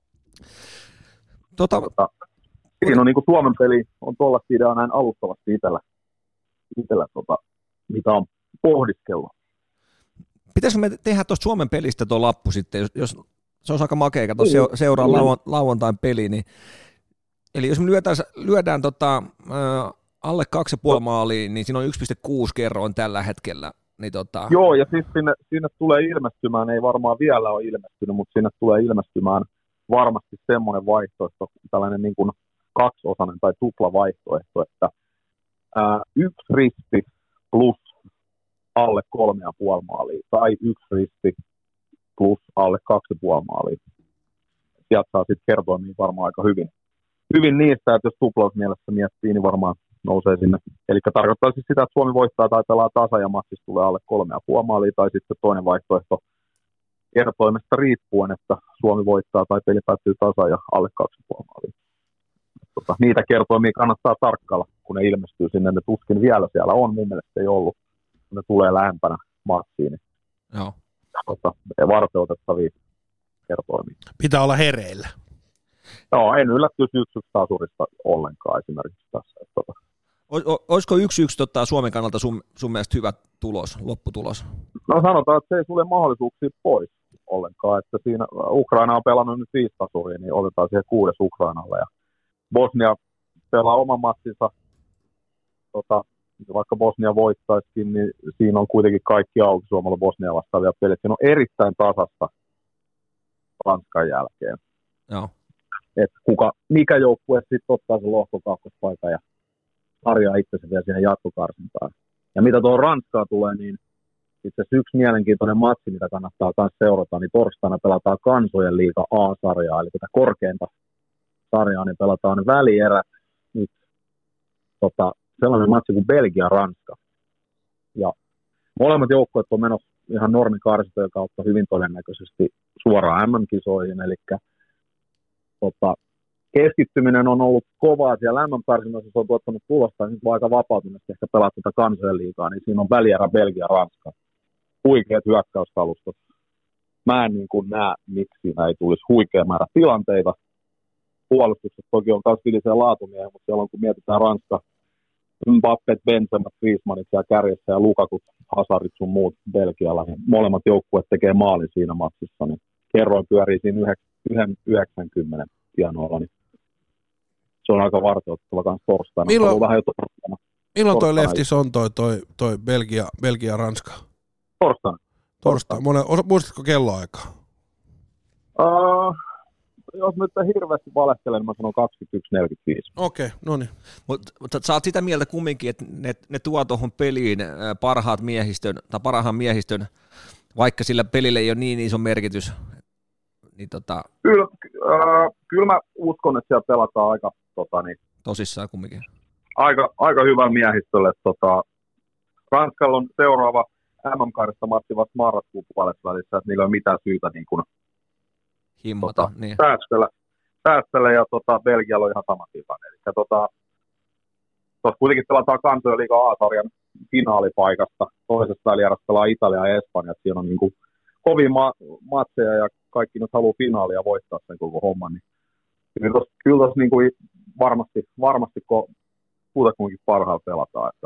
Tota... Tota, siinä on niin kuin Suomen peli, on tuollaista ideaa näin alustavasti itsellä, itsellä tota, mitä on pohdiskellut. Pitäisikö me tehdä tuosta Suomen pelistä tuo lappu sitten, jos, jos se on aika makea, kato seuraa lauan, lauantain peli, niin eli jos me lyödään, lyödään tota, ä, alle kaksi ja puoli maalia, niin siinä on yksi pilkku kuusi kerroin tällä hetkellä. Niin tota... Joo, ja siis sinne, sinne tulee ilmestymään, ei varmaan vielä ole ilmestynyt, mutta sinne tulee ilmestymään varmasti semmoinen vaihtoehto, tällainen niin kuin kaksiosainen tai tupla vaihtoehto, että ää, yksi risti plus alle kolme ja puoli maalia, tai yksi risti plus alle kaksi ja puoli maalia. Sieltä saa sitten kertoa niin varmaan aika hyvin. Hyvin niistä, että jos tuplausmielessä miettii, niin varmaan nousee sinne. Eli tarkoittaa siis sitä, että Suomi voittaa tai pelaa tasa ja matsissa tulee alle kolme ja puoli maalia, tai sitten toinen vaihtoehto kertoimesta riippuen, että Suomi voittaa tai peli päättyy tasa ja alle kaksi ja puoli maalia. Tota, niitä kertoimia kannattaa tarkkailla, kun ne ilmestyy sinne. Ne tuskin vielä siellä on, mun mielestä ei ollut. Kun ne tulee lähempänä matsiin, niin joo. Tota, varteutettavia kertoimia. Pitää olla hereillä. Joo, en yllättyisi yksi yksi tasurista ollenkaan esimerkiksi tässä. Että, tota. Olisiko yksi yksi tota, Suomen kannalta sun, sun mielestä hyvä tulos, lopputulos? No sanotaan, että se ei sulle mahdollisuuksia pois ollenkaan. Että siinä Ukraina on pelannut nyt viisi tasuria, niin otetaan siihen kuudes Ukrainalle. Ja Bosnia pelaa oman matsinsa, tota, vaikka Bosnia voittaisikin, niin siinä on kuitenkin kaikki auki Suomella Bosnia vastaavia pelit. Siinä on erittäin tasasta Ranskan jälkeen. Joo. Että kuka, mikä joukkue sitten ottaa sen lohkokakkospaikan ja tarjoaa itsensä vielä siihen jatkokarsintaan. Ja mitä tuohon Ranskaan tulee, niin itse asiassa yksi mielenkiintoinen matsi, mitä kannattaa myös seurata, niin torstaina pelataan Kansojen liiga A-sarjaa, eli tätä korkeinta sarjaa, niin pelataan välierät. Nyt tota, sellainen matsi kuin Belgia-Ranska. Ja molemmat joukkueet on menossa ihan normikarsintojen kautta hyvin todennäköisesti suoraan M M-kisoihin, eli tota, keskittyminen on ollut kovaa siellä M M-karsinnoissa, se on tuottanut tulosta, ja nyt vaan aika vapautuneesti ehkä pelaa tätä Kansojen liigaa, niin siinä on välierä Belgia-Ranska. Huikeat hyökkäyskalustot. mä en niin kuin näe, miksi siinä ei tulisi huikea määrä tilanteita. Puolustuksessa toki on myös Vilisen laatumiehiä, mutta siellä on, kun mietitään Ranska, Mbappet, Benzemat, Griezmannit siellä kärjessä ja Lukakut, Hasarit sun muut Belgialla, niin molemmat joukkueet tekee maalin siinä matsissa, niin kerroin pyörii siinä yhdeksänkymmentä tienoilla, niin se on aika varteuttava kans torstaina. Milloin, vähän jo torstaina. milloin toi torstaina. leftis on toi, toi, toi Belgia, Belgia, Ranska? Torstaina. Torstai. Muistatko kelloaikaa? Uh, jos nyt hirveästi valehtelen, niin mä sanon kaksikymmentäyksi neljäkymmentäviisi. Okei, okay, no niin. Mutta mut sä oot sitä mieltä kumminkin, että ne, ne tuo tuohon peliin parhaat miehistön, tai parhaan miehistön, vaikka sillä pelillä ei ole niin iso merkitys. Niin tota... Kyllä, äh, kyllä mä uskon, että siellä pelataan aika, tota, niin, tosissaan kumminkin. aika, aika hyvällä miehistöllä. Tota, Ranskalla on seuraava M M-karista matsi vasta marraskuun puolessa välissä, että niillä ei ole mitään syytä niin kuin, himmata. Tota, niin. säästellä, säästellä ja tota, Belgialla on ihan sama tilanne. Eli tota, tuossa kuitenkin pelataan Kansainliigan A-sarjan finaalipaikasta. Toisessa välierässä pelaa Italia ja Espanja. Siinä on niin kuin kovia ma- matseja ja kaikki nyt haluaa finaalia voittaa sen koko homman. Niin kyllä tuossa, kyllä tuossa niin kuin varmasti, varmasti kuitenkin parhaalla pelataan. Että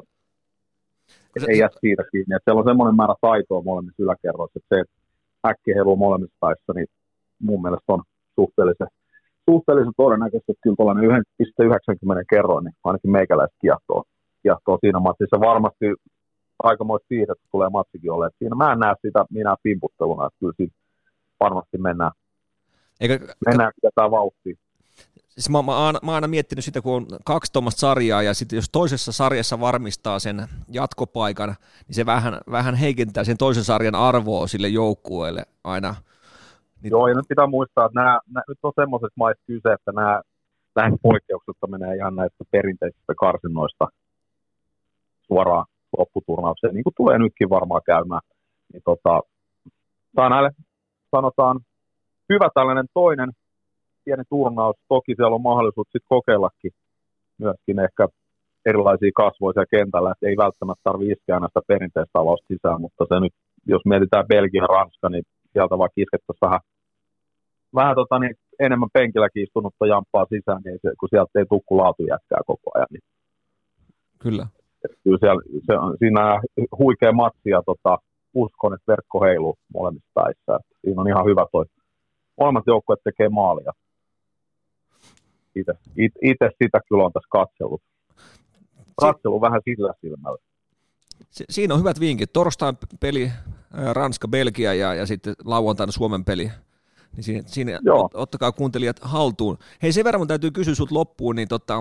se, ei jää siitä kiinni. Että siellä on semmoinen määrä taitoa molemmissa yläkerroissa, että se, että äkki heiluu molemmissa päissä, niin mun mielestä on suhteellisen, suhteellisen todennäköisesti, että kyllä tuollainen yksi pilkku yhdeksänkymmentä kerroin, niin ainakin meikäläiset kiehtoo, kiehtoo siinä matsissa. Varmasti aikamoista siirrettä tulee matsikin olemaan. Siinä mä en näe sitä minä pimputteluna, että kyllä siinä varmasti mennään, Eikä, mennään tätä vauhtia. Siis mä, mä, mä oon aina miettinyt sitä, kun on kaksi tuommoista sarjaa, ja sitten jos toisessa sarjassa varmistaa sen jatkopaikan, niin se vähän, vähän heikentää sen toisen sarjan arvoa sille joukkueelle aina. Niin. Joo, ja nyt pitää muistaa, että nämä, nämä nyt on semmoisesta maista kyse, että nämä lähes poikkeuksesta menee ihan näistä perinteisistä karsinnoista suoraan lopputurnaukseen, niin kuin tulee nytkin varmaan käymään. Niin tota, tämä näille sanotaan hyvä tällainen toinen pieni turnaus. Toki siellä on mahdollisuus sitten kokeillakin myöskin ehkä erilaisia kasvoisia kentällä, että ei välttämättä tarvitse iskeä näistä perinteistä avausta sisään, mutta se nyt, jos mietitään Belgia ja Ranska, niin sieltä vaan kiskettäisiin vähän, vähän tota, niin enemmän penkilläkin istunutta jamppaa sisään, niin se, kun sieltä ei tukku laatu jätkää koko ajan. Niin. Kyllä. Kyllä siellä, se on, siinä on huikea matsi ja tota, uskon, että verkko heiluu molemmissa päissä. Siinä on ihan hyvä toi. Molemmat joukkueet tekee maalia. Itse sitä kyllä on tässä katsellut. Katsellut si- vähän sillä silmällä. Si- siinä on hyvät vinkit. Torstain peli Ranska-Belgia ja, ja sitten lauantaina Suomen peli. Niin siinä, siinä ot, ottakaa kuuntelijat haltuun. Hei, sen verran mun täytyy kysyä sut loppuun, niin tota,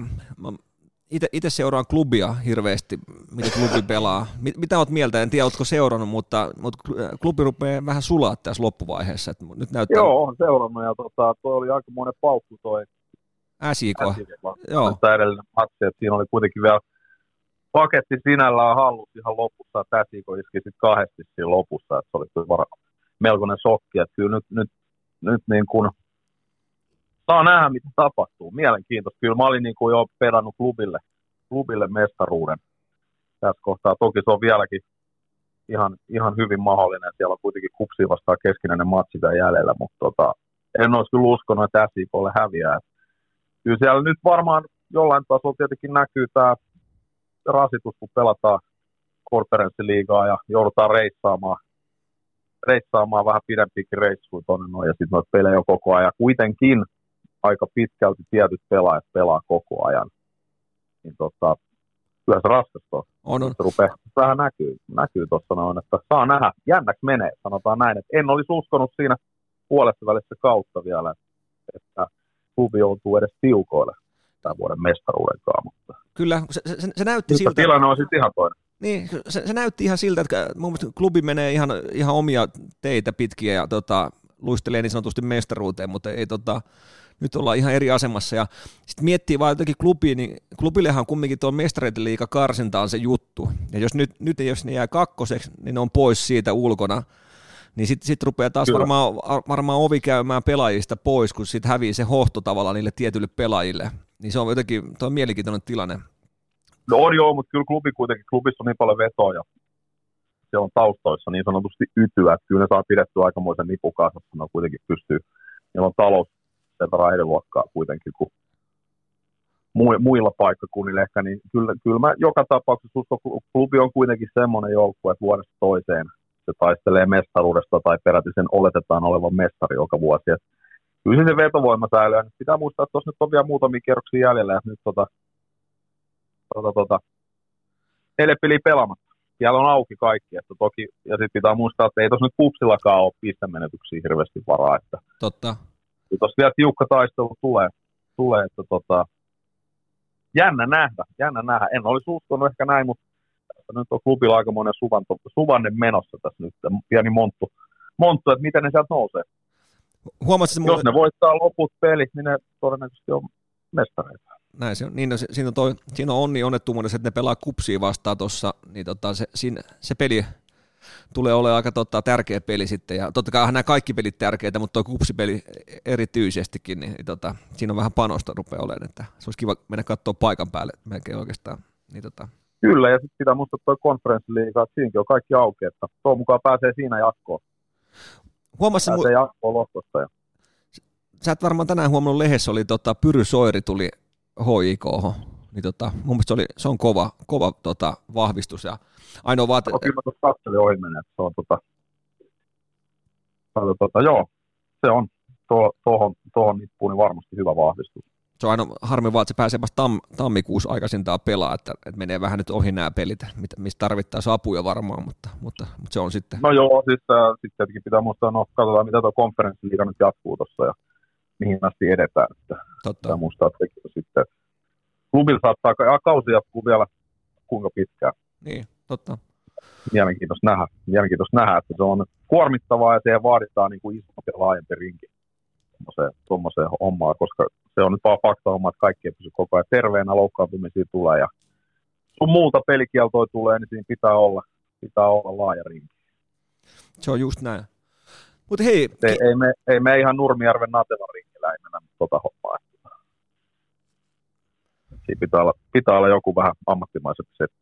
itse seuraan klubia hirveästi, mitä klubi pelaa. Mit, mitä oot mieltä? En tiedä, ootko seurannut, mutta, mutta klubi rupeaa vähän sulaa tässä loppuvaiheessa. Että nyt näyttää... Joo, olen seurannut ja tota, toi oli aikamoinen paukku toi S I K. Joo. Edellinen matsi, että siinä oli kuitenkin vielä paketti sinällään hallussa ihan lopussa, että S I K iski sitten kahdesti siinä lopussa, että se oli kyllä melkoinen shokki, että kyllä nyt, nyt, nyt niin kuin saa nähdä, mitä tapahtuu. Mielenkiintoista. Kyllä mä olin niin kuin jo perannut klubille, klubille mestaruuden tässä kohtaa. Toki se on vieläkin ihan, ihan hyvin mahdollinen. Siellä on kuitenkin kupsia vastaan keskinäinen matsi vielä jäljellä, mutta tota, en olisi kyllä uskonut, että S I K:lle häviää. Kyllä siellä nyt varmaan jollain tasolla tietenkin näkyy tämä rasitus, kun pelataan konferenssiliigaa ja joudutaan reissaamaan, reissaamaan vähän pidempiäkin reissuja tuonne noin, ja sitten noita pelejä on koko ajan. Kuitenkin aika pitkälti tietyt pelaajat pelaa koko ajan. Niin tota, kyllä se raskasta on. On, on. Se rupeaa vähän näkyy, näkyy tuossa noin, että saa nähdä. Jännäksi menee, sanotaan näin. Että en olisi uskonut siinä puolessa välissä kautta vielä, että klubi joutuu edes tiukoille tämän vuoden mestaruudenkaan. Mutta kyllä, se, se, se näytti mutta siltä. Tilanne on sitten ihan toinen. Niin, se, se näytti ihan siltä, että mun mielestä klubi menee ihan, ihan omia teitä pitkiä ja tota, luistelee niin sanotusti mestaruuteen, mutta ei tota, nyt ollaan ihan eri asemassa. Ja sitten miettii vaan jotenkin klubiin, niin klubillehan kumminkin tuo mestareiden liiga karsinta on se juttu. Ja jos nyt, nyt jos ne jää kakkoseksi, niin ne on pois siitä ulkona. Niin sitten sit rupeaa taas varmaan, varmaan ovi käymään pelaajista pois, kun sitten hävii se hohto tavallaan niille tietyille pelaajille. Niin se on jotenkin, tuo on mielenkiintoinen tilanne. No on joo, mutta kyllä klubi kuitenkin, klubissa on niin paljon vetoja. siellä on taustoissa niin sanotusti ytyä, että kyllä ne saa pidettyä aikamoisen nipun kasassa, ne kuitenkin pystyy, niillä on talous sieltä raideluokkaa kuitenkin, kun muilla paikkakunnilla ehkä, niin kyllä, kyllä mä joka tapauksessa uskon, klubi on kuitenkin semmoinen joukkue, että vuodesta toiseen se taistelee mestaruudesta tai peräti sen oletetaan olevan mestari joka vuosi. Et kyllä se vetovoima säilyy. Nyt pitää muistaa, että tuossa nyt on vielä muutamia kierroksia jäljellä ja nyt tota, tota, tota, neljä peliä pelaamatta. Siellä on auki kaikki, että toki, ja sitten pitää muistaa, että ei tuossa nyt Kupsillakaan ole pistemenetyksiä hirveästi varaa. Että totta. Tuossa vielä tiukka taistelu tulee, tulee että tota, jännä nähdä, jännä nähdä. En olisi uskonut ehkä näin, mutta nyt on klubilla aikamoinen suvanto, suvanne menossa tässä nyt. Pieni monttu, monttu, että miten ne sieltä nousee. Huomasit, mulle... Jos ne voittaa loput pelit, niin ne todennäköisesti on mestareita. Näin se on. Niin, no, se, siinä, on toi, siinä on onni onnettomuudessa, että ne pelaa Kupsia vastaan tuossa, niin tota, se, siinä, se peli tulee olemaan aika tota, tärkeä peli sitten, ja totta kai nämä kaikki pelit tärkeitä, mutta tuo Kupsi-peli erityisestikin, niin, niin tota, siinä on vähän panosta rupeaa olemaan, että se olisi kiva mennä katsoa paikan päälle melkein oikeastaan. Niin, tota. Kyllä, ja sitten pitää muistaa tuo konferenssiliiga, että siinäkin on kaikki auki, että tuo mukaan pääsee siinä jatkoon. Huomasin, pääsee mu- jatkoon lohkosta. Ja... Sä et varmaan tänään huomannut, lehdessä oli tota, Pyry Soiri tuli H I K:hon. Niin tota, mun mielestä se, oli, se on kova, kova tota, vahvistus. Ja ainoa vaate... No, kyllä mä tuossa katselin ohi mennä, että se on tota... tota joo, se on tuohon, tuohon, tuohon nippuun niin varmasti hyvä vahvistus. Se on aina harmi vaan, että se pääsee vasta tam, tammikuussa aikaisintaan pelaa, että, että menee vähän nyt ohi nämä pelit, mistä tarvittaisiin apuja varmaan, mutta, mutta, mutta se on sitten... No joo, siis äh, sitten tietenkin pitää muistaa, no katsotaan mitä tuo konferenssiliiga nyt jatkuu tuossa ja mihin asti edetään. Että totta. Pitää muistaa, että sitten klubilla saattaa, ja kausi jatkuu vielä kuinka pitkään. Niin, totta. Mielenkiintoista nähdä, mielenkiintoista nähdä, että se on kuormittavaa ja siihen vaaditaan niin kuin isompi ja laajempi rinki tuommoiseen hommaan, koska se on nyt vaan fakta homma, että kaikki ei pysy koko ajan terveenä, loukkaantumisia tulee ja sun muuta pelikieltoja tulee, niin siinä pitää olla, pitää olla laaja rinki. Se on just näin. Mut hei, ei, ki- ei, me, ei me ihan Nurmijärven Natevan rinkillä ei mennä tota hommaa. Siinä pitää olla, pitää olla joku vähän ammattimaisempi setti.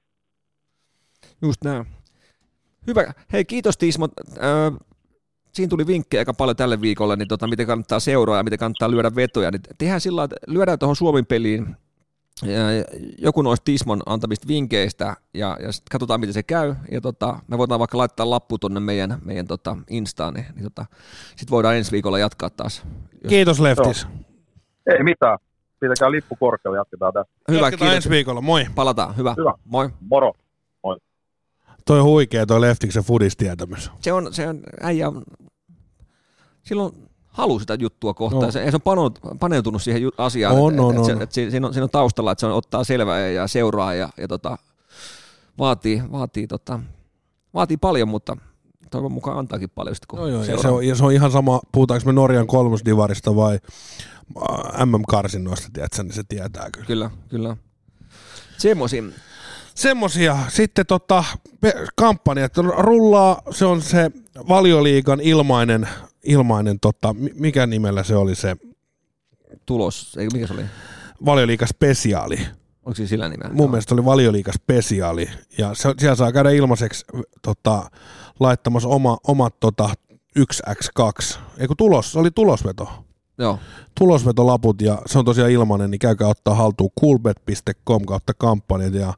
Just näin. Hyvä. Hei, kiitos Tismo. Äh, siinä tuli vinkkejä aika paljon tälle viikolle, niin tota, miten kannattaa seuraa ja miten kannattaa lyödä vetoja. Niin tehdään sillä lailla, että lyödään tuohon Suomen peliin ja joku noista Tismon antamista vinkkeistä ja, ja sitten katsotaan, miten se käy. Ja tota, me voidaan vaikka laittaa lappu tuonne meidän, meidän tota Instaan, niin, niin tota, sitten voidaan ensi viikolla jatkaa taas. Kiitos Leftis. Joo. Ei mitään. Pitäkää lippu korkealla, jatketaan tästä. Hyvä, jatketaan kiitos. Ensi viikolla, moi. Palataan, hyvä. Hyvä. Moi. Moro. Moi. Toi on huikea toi Leftiksen fudistietämys. Se on, se on äijä, silloin halu sitä juttua kohtaan. No. Se, se on paneutunut siihen asiaan, on, että on, et, on. et, et siinä, on, siinä on taustalla, että se on, ottaa selvää ja, ja seuraa ja, ja tota, vaatii, vaatii, tota, vaatii paljon, mutta toivon mukaan antaakin paljon sitä, kun no joo, ja se, on, ja se on ihan sama, puhutaanko me Norjan kolmosdivarista vai M M-karsinnoista, tiedätkö, niin se tietää kyllä. Kyllä, kyllä. Semmoisia. Semmoisia. Sitten tota, kampanjat rullaa, se on se Valioliigan ilmainen, ilmainen tota, mikä nimellä se oli se? Tulos, ei mikä se oli? Valioliiga spesiaali. Onko se sillä nimellä? Mun no. mielestä oli Valioliiga spesiaali, ja se, siellä saa käydä ilmaiseksi tota, laittamassa oma, omat tota, yksi by kaksi, eikö tulos, se oli tulosveto. Joo. Tulosvetolaput, ja se on tosiaan ilmainen, niin käykää ottaa haltuun coolbet piste com kautta kampanjat, ja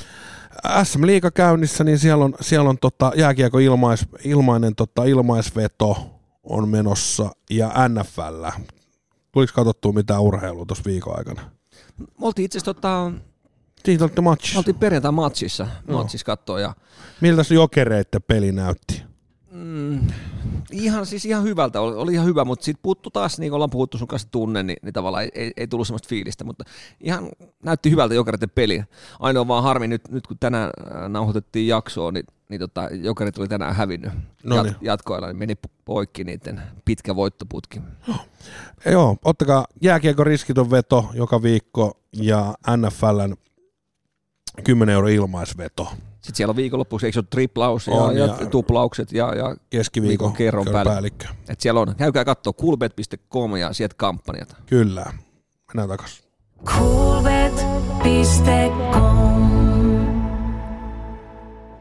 S M-liiga käynnissä, niin siellä on, siellä on tota, jääkiekko ilmais, ilmainen tota, ilmaisveto on menossa, ja N F L. Tuliko katsottua mitään urheilua tuossa viikon aikana? Me oltiin itse asiassa tota... Siitä olitte matsissa. Me oltiin perjantai matsissa, matsissa katsoa. Ja... Miltä se Jokereitten peli näytti? Mm, ihan, siis ihan hyvältä, oli, oli ihan hyvä, mutta sitten puuttu taas, niin kuin ollaan puhuttu sun kanssa tunne, niin, niin tavallaan ei, ei, ei tullut semmoista fiilistä, mutta ihan näytti hyvältä Jokereitten peli. Ainoa vaan harmi, nyt, nyt kun tänään nauhoitettiin jaksoa, niin, niin tota, Jokerit oli tänään hävinnyt Jat, jatkoilla, niin meni poikki niiden pitkä voittoputki. Oh. Joo, ottakaa jääkiekon riskiton veto joka viikko ja N F L:n kymmenen euro ilmaisveto. Sitten siellä on viikonloppuksi, eikö se ole triplaus ja, ja, ja tuplaukset ja, ja keskiviikon kerron päällikkö. Et siellä on, käykää katsoa coolbet piste com ja sieltä kampanjat. Kyllä, mennään takaisin. coolbet piste com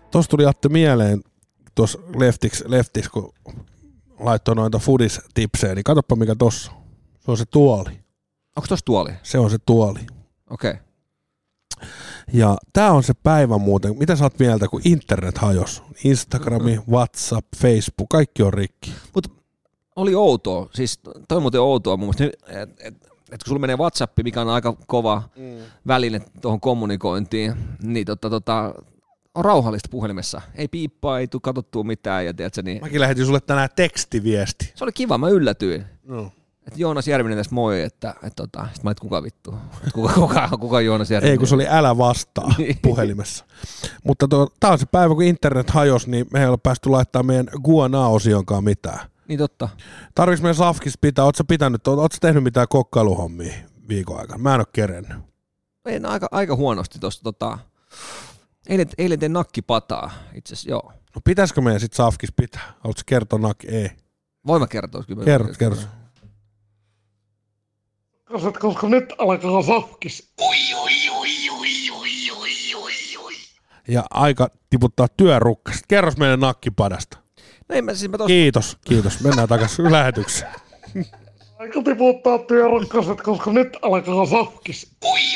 Tuossa tuli Atte mieleen, tuossa Leftiks, Leftiks, kun laittoi noita foodis-tipsejä, niin katsoppa mikä tossa. Se on se tuoli. Onko tossa tuoli? Se on se tuoli. Okei. Okay. Ja tää on se päivä muuten. Mitä sä oot mieltä, kun internet hajos? Instagrami, WhatsApp, Facebook, kaikki on rikki. Mut oli outoa, siis toi on muuten outoa mun mielestä, että et, et kun sulla menee WhatsApp, mikä on aika kova mm. väline tuohon kommunikointiin, niin tota, tota, on rauhallista puhelimessa. Ei piippaa, ei tule katsottua mitään. Ja tiedätkö, niin... Mäkin lähetin sulle tänään tekstiviesti. Se oli kiva, mä yllätyin. No. Että Joonas Järvinen tässä moi, että et, tota, sit mä et kuka vittu. Et kuka, kuka, kuka on Joonas Järvinen? Ei, kun se oli älä vastaa puhelimessa. Mutta tää on se päivä, kun internet hajosi, niin me ei ole päästy laittamaan meidän Guanaa-osionkaan mitään. Niin totta. Tarviks meidän Safkis pitää? Ootko sä pitänyt, ootko sä tehnyt mitään kokkailuhommia viikon aikana? Mä en oo kerennyt. Ei, no, aika, aika huonosti tosta. Tota, eilen, eilen tein nakkipataa itse asiassa, joo. No pitäisikö meidän sit Safkis pitää? Haluatko kertoa nakki? Ei. Voin mä kertoa. Kyllä Kerro, kerro. Koska nyt alkaa Safkis. Ja aika tiputtaa työrukkaset. Kerros meidän nakkipadasta. No ei, mä, siis mä tos... Kiitos, kiitos. Mennään takaisin lähetykseen. Aika tiputtaa työrukkaset, koska nyt alkaa Safkis.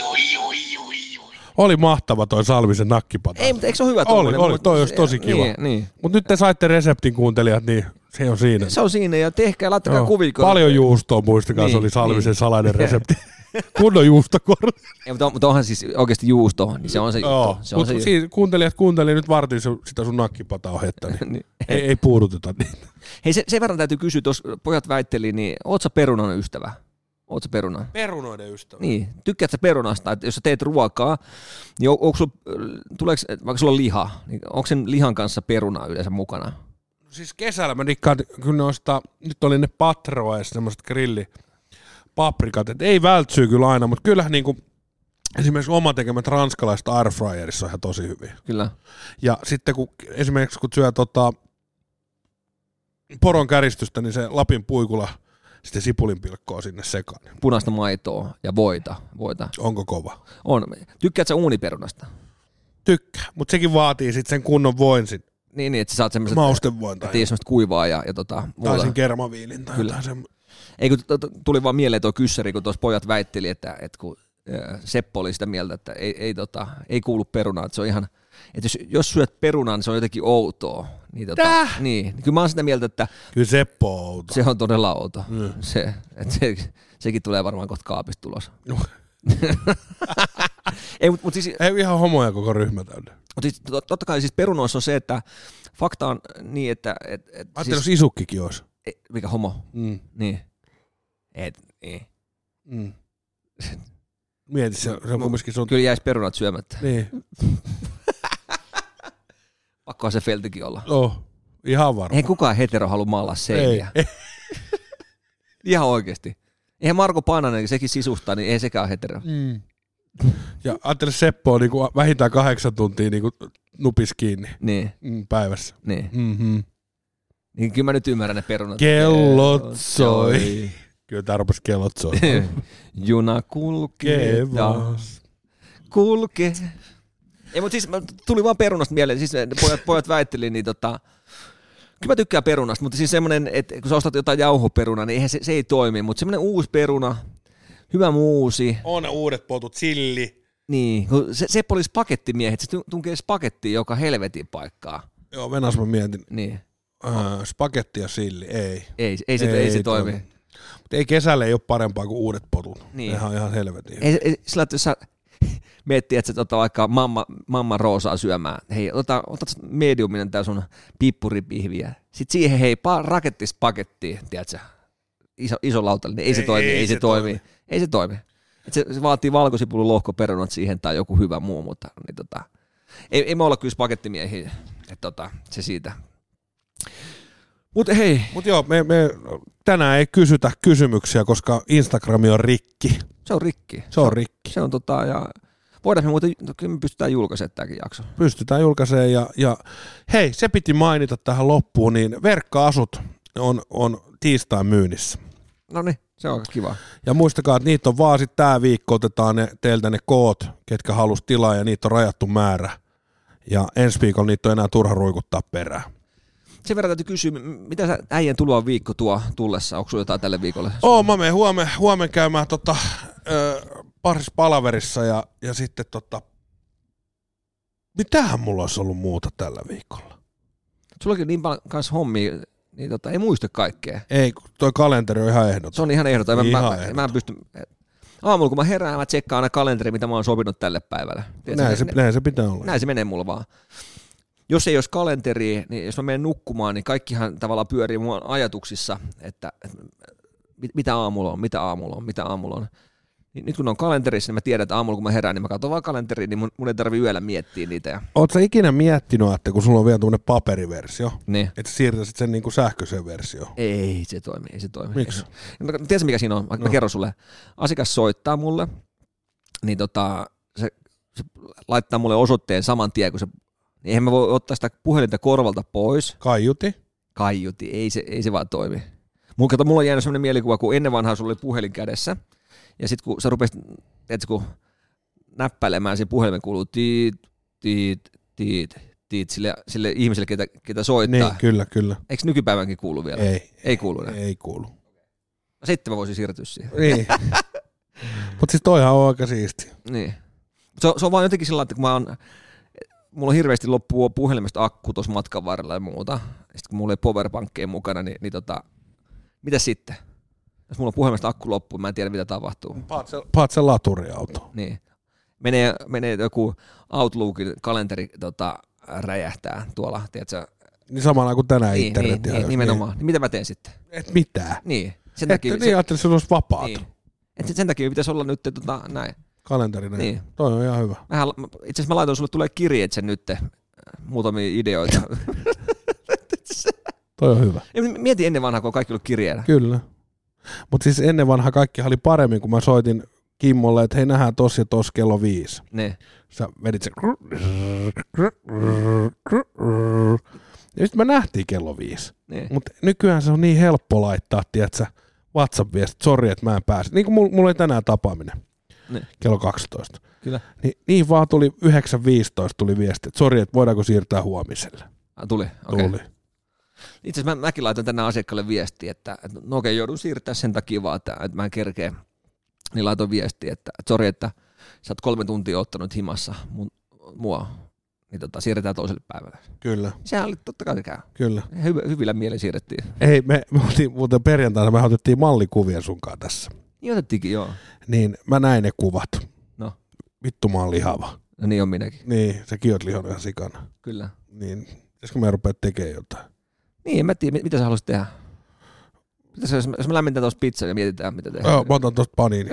Oli mahtava toi Salmisen nakkipata. Ei, mutta eikö se ole hyvä? Oli, oli. Toi olisi tosi kiva. Niin, niin. Mutta nyt te saitte reseptin kuuntelijat, niin se on siinä. Se on siinä ja tehkää, laittakaa Joo. kuvia. Paljon juustoa, muistakaa, niin, se oli Salmisen niin. salainen resepti. Kunnon juustokortti. Ei, mutta, on, mutta onhan siis oikeasti juusto, niin se on se juttu. Joo, Se on mutta se siis kuuntelijat kuunteli nyt vartin sitä sun nakkipataa ohetta, niin, niin. ei, ei puuduteta niitä. Hei, se, sen verran täytyy kysyä, tuossa pojat väitteli, niin oot sä perunan ystävä? Oot sä perunan? Perunoiden ystävä. Niin, tykkäät sä perunasta, että jos sä teet ruokaa, niin on, onko sul, tuleeko, vaikka sulla on liha, niin onko sen lihan kanssa peruna yleensä mukana? Siis kesällä mä dikkaan kyllä noista, nyt oli ne patroa ja semmoiset grillipaprikat, että ei vältsyy kyllä aina, mutta kyllähän niinku esimerkiksi oma tekemät ranskalaiset airfryerissa on ihan tosi hyviä. Kyllä. Ja sitten kun esimerkiksi kun syö tota poron käristystä, niin se Lapin puikula sitten sipulinpilkkoa sinne sekaan. Punaista maitoa ja voita. voita. Onko kova? On. Tykkäät sä uuniperunasta? Tykkää, mutta sekin vaatii sitten sen kunnon voin sit. Niin, niin, että sä saat semmoiset... Maustevoin tai... Että ei semmoista kuivaa ja, ja tota... Tai sen kermaviilin tai Kyllä. jotain semmoista. Ei, kun tuli vaan mieleen tuo kyssäri, kun tuossa pojat väitteli, että, että kun Seppo oli sitä mieltä, että ei, ei, tota, ei kuulu perunaa, että se on ihan... Että jos, jos syöt perunaa, niin se on jotenkin outoa. Niin, tota, Täh? Niin. Kyllä mä oon sitä mieltä, että... Kyllä Seppo on outo. Se on todella outo. Mm. Se, että se, sekin tulee varmaan kohta kaapista tulos. No. Ei, mutta mut siis... Ei ihan homoja koko ryhmä täynnä. Mutta siis, totta kai siis perunoissa on se, että fakta on niin, että... Et, et, Ajattelin, siis, jos isukkikin olisi. et, mikä homo? Mm. Niin. Et, niin. Mm. Mieti, se, se on kumminkin sun... Kyllä jäisi perunat syömättä. Niin. Pakkohan se Feltikin olla. Oh, ihan varma. Eihän kukaan hetero halua maalaa seiniä. Ei. Ihan oikeesti. Eihän Marko Paananen, sekin sisustaa, niin ei sekään ole hetero. Mm. Ja ajattele, Seppo on niinku vähintään kahdeksan tuntia niinku nupis kiinni Niin, mm, päivässä. niin. Mm-hmm. Niin kyllä mä nyt ymmärrän ne perunat. Kellot soi. Kyllä tää rupesi kellot soi. Juna kulkee taas. Kulkee. Ei, mutta siis tuli vaan perunasta mieleen, siis pojat, pojat väitteli, niin tota, kyllä mä tykkään perunasta, mutta siis semmoinen, että kun sä ostat jotain jauhoperunaa, niin eihän se, se ei toimi, mutta semmoinen uusi peruna, hyvä muusi. On uudet potut, silli. Niin, kun se, Seppo oli spagettimiehet, se tunkee spagettiin joka helvetin paikkaa. Joo, venäs mä mietin. Niin. Äh, spagetti ja silli, ei. Ei, ei, se, ei, ei se toimi. toimi. Mutta ei kesällä ei ole parempaa kuin uudet potut. Niin. Nehän on ihan helvetin. Ei, ei, sillä jos sä miettii, että sä tota vaikka mamma, mamma roosaa syömään, hei, ota, ota mediuminen tää sun pippuripihviä. Sitten siihen hei, rakettis pakettiin, tiedätkö, iso, iso lautalle, niin ei, ei se toimi, ei, ei se, se toimi. toimi. Ei se toimi. Et se, se vaatii valkosipulun lohkoperunat siihen tai joku hyvä muu, mutta niin tota, ei, ei me olla kyllä spagettimiehiä, että tota, se siitä. Mutta hei. Mut joo, me, me tänään ei kysytä kysymyksiä, koska Instagrami on rikki. Se on rikki. Se on rikki. Se on tota, ja voidaan me muuten, no, kyllä me pystytään julkaisemaan tämäkin jakso. Pystytään julkaisemaan ja, ja hei, se piti mainita tähän loppuun, niin verkkoasut on, on tiistain myynnissä. No niin, se on aika kiva. Ja muistakaa, että niitä on vaan sitten tää viikko, otetaan ne, teiltä ne koot, ketkä halus tilaa ja niitä on rajattu määrä. Ja ensi viikolla niitä on enää turha ruikuttaa perään. Sen verran täytyy kysyä, mitä sä äijän tuleva viikko tuo tullessa? Onko sulla jotain tälle viikolle? Oo, mä menen huomen, huomen käymään tota, ö, parissa palaverissa ja, ja sitten tota, mitähän mulla olisi ollut muuta tällä viikolla? Sullakin on niin paljon kanssa hommia, niin tota, ei muista kaikkea. Ei, toi kalenteri on ihan ehdoton. Se on ihan ehdoton. Mä, Ihan mä, ehdoton. mä en pysty... Aamulla kun mä herään, mä tsekkaan aina kalenteri, mitä mä oon sopinut tälle päivälle. Tiedätkö, Näin se, näin se pitää olla. Näin se menee mulla vaan. Jos ei olisi kalenteria, niin jos mä menen nukkumaan, niin kaikkihan tavallaan pyörii mun ajatuksissa, että, että mitä aamulla on, mitä aamulla on, mitä aamulla on. Nyt kun on kalenterissa, niin mä tiedän, että aamulla kun mä herään, niin mä katson vaan kalenteriin, niin mun, mun ei tarvitse yöllä miettiä niitä. Ja... Ootko sä ikinä miettinyt, että kun sulla on vielä tuommoinen paperiversio, niin. että sä siirtäisit sen niinku sähköiseen versioon? Ei se toimi, ei se toimi. Miksi? Tiedätkö mikä siinä on? Mä no. kerron sulle. Asiakas soittaa mulle, niin tota, se, se laittaa mulle osoitteen saman tien, kun se, niin eihän mä voi ottaa sitä puhelinta korvalta pois. Kaiuti? Kaiuti, ei se, ei se vaan toimi. Mulla, kato, mulla on jäänyt sellainen mielikuva, kun ennen vanhaa sulla oli puhelin kädessä, ja sitten kun sä rupesit, tiedätkö, kun näppäilemään, siinä puhelimen kuuluu tiit, tiit, tiit, tiit, sille, sille ihmiselle, ketä, ketä soittaa. Niin, kyllä, kyllä. Eikö nykypäivänkin kuulu vielä? Ei. Ei kuulu. Ei, ei kuulu. Sitten mä voisin siirtyä siihen. Niin. Mutta siis toihan on aika siisti. Niin. Se on, se on vaan jotenkin sillä, että kun mä oon, mulla on hirveästi loppua puhelimesta akku tuossa matkan varrella ja muuta. Sitten kun mulla ei powerbankkeja mukana, niin, niin tota, mitä sitten? Jos mulla on puhelimesta akku loppu, mä en tiedä mitä tapahtuu. Paat sen laturiauto. Niin. Menee, menee joku Outlookin kalenteri tota, räjähtää tuolla, tiedätkö? Niin samalla kuin tänään niin, internet. Niin, niin, nimenomaan. Niin. Niin mitä mä teen sitten? Et mitään. Niin. Sen Et, takia, niin se, ajattelin, että sulla olisi vapaat. niin. Et sen takia pitäisi olla nyt tota, näin. Kalenteri näin. Niin. Toi on ihan hyvä. Mähän, itse asiassa mä laitoin sulle tulee kirjeet sen nyt, muutamia ideoita. Toi on hyvä. Mieti ennen vanhaa, kun on kaikki ollut kirjeellä. Kyllä. Mutta siis ennen vanha kaikki oli paremmin, kun mä soitin Kimmolle, että hei, nähdään tossa ja tossa kello viisi. Ne. Sä vedit se... Ja sitten me nähtiin kello viisi. Mutta nykyään se on niin helppo laittaa, tiedätkö, WhatsApp-viesti, sori, että mä en pääse. Niin kuin mulla, mulla oli tänään tapaaminen. Ne. Kello kaksitoista. Kyllä. Ni, niin vaan tuli yhdeksän viisitoista tuli viesti, että sori, että voidaanko siirtää huomiselle. Ah, tuli, okei. Okay. Itse asiassa mä, mäkin laitan tänään asiakkaalle viestiä, että, että no okei, joudun siirtää sen takia vaan, että, että mä en kerkeä. Niin laitoin viestiä, että, että sori, että sä oot kolme tuntia ottanut himassa mun, mua, niin tota, siirretään toiselle päivälle. Kyllä. Sehän oli totta kai käy. Kyllä. Hy, hyvillä mielin siirrettiin. Ei, me, me oltiin muuten perjantaina, me otettiin mallikuvia sunkaan tässä. Niin otettiinkin, joo. Niin mä näin ne kuvat. No. Vittu mä oon lihava. No niin on minäkin. Niin, säkin oot lihonut ihan sikana. Kyllä. Niin, pitäisikö me rupeat tekemään jotain? Niin, en mä tiedä, mitä sä haluaisit tehdä. Pitäis, jos, jos me lämmitään tuossa pizzaa ja mietitään, mitä tehdään. Joo, mä otan tuosta paniini.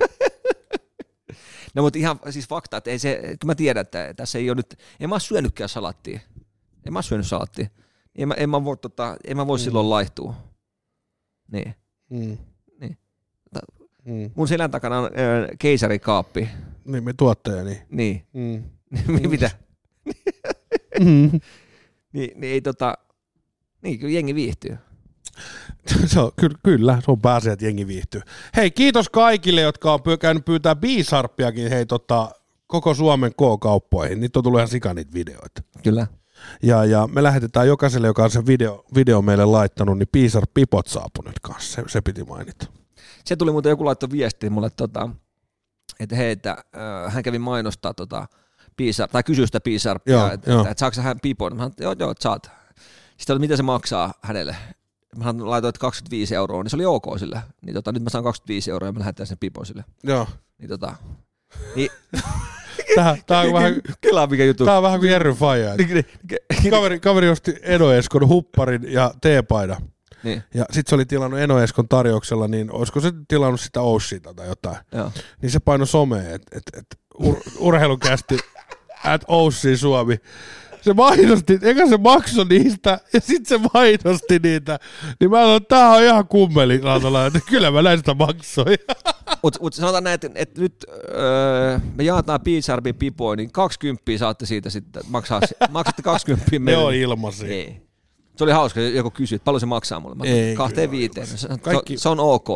No mutta ihan siis fakta, että ei se, kyllä mä tiedän, että tässä ei ole nyt, en mä ole syönytkään salattia. En mä ole syönyt salattia. En mä, en mä voi, tota, en mä voi mm. silloin laihtua. Niin. Mm. Niin. Mm. Mun selän takana on äh, keisarikaappi. Niin, me tuottajani. Niin. Mm. Mitä? Mm. niin, niin ei tota, niin kyllä jengi viihtyy. Se on, ky- kyllä, se on pääsee, että jengi viihtyy. Hei, kiitos kaikille, jotka on py- käynyt pyytää B-Sharpiakin hei, tota, koko Suomen K-kauppoihin. Niitä on tullut ihan sika niitä videoita. Kyllä. Ja, ja me lähetetään jokaiselle, joka on sen video, video meille laittanut, niin B-Sharp-pipot saapu nyt kanssa. Se, se piti mainita. Se tuli muuten joku laittoi viestiä mulle, tota, että hei, että äh, hän kävi mainostaa tota, B-Sharp, tai kysyy sitä B-Sharpia, että, että, että saako hän pipon. Mä sanoin, joo, joo, saat. Sitten mitä se maksaa hänelle? Mä laitoin, että kaksikymmentäviisi euroa, niin se oli ok sille. Niin tota, nyt mä saan kaksikymmentäviisi euroa ja mä lähetän sen pipon sille. Joo. Niin tota... Niin... Tää, tää, on vähän, Kyllä mikä juttu. Tää on vähän kuin Jerry Faija. Kaveri, kaveri osti Eno Eskon hupparin ja teepaidan. Niin. Ja sit se oli tilannut Eno Eskon tarjouksella, niin olisiko se tilannut sitä Oshita tai jotain. Joo. Niin se painoi someen, että et, et ur, urheilukästi at Oshi Suomi. Se mainosti, eikä se maksoi niistä, ja sitten se mainosti niitä. Niin mä sanoin, että tää on ihan kummeli, että kyllä mä näistä maksoin. Mutta mut sanotaan näin, että, että nyt öö, me jaetaan B-Sharpin pipoin, niin kaksikymmentä saatte siitä sitten, maksaa, maksatte kaksikymmentä meille. Ne on ilmaisia. Ei. Se oli hauska, joku kysyi, että paljon se maksaa mulle. Mä ei, kahteen viiteen. Se, Kaikki... se on ok.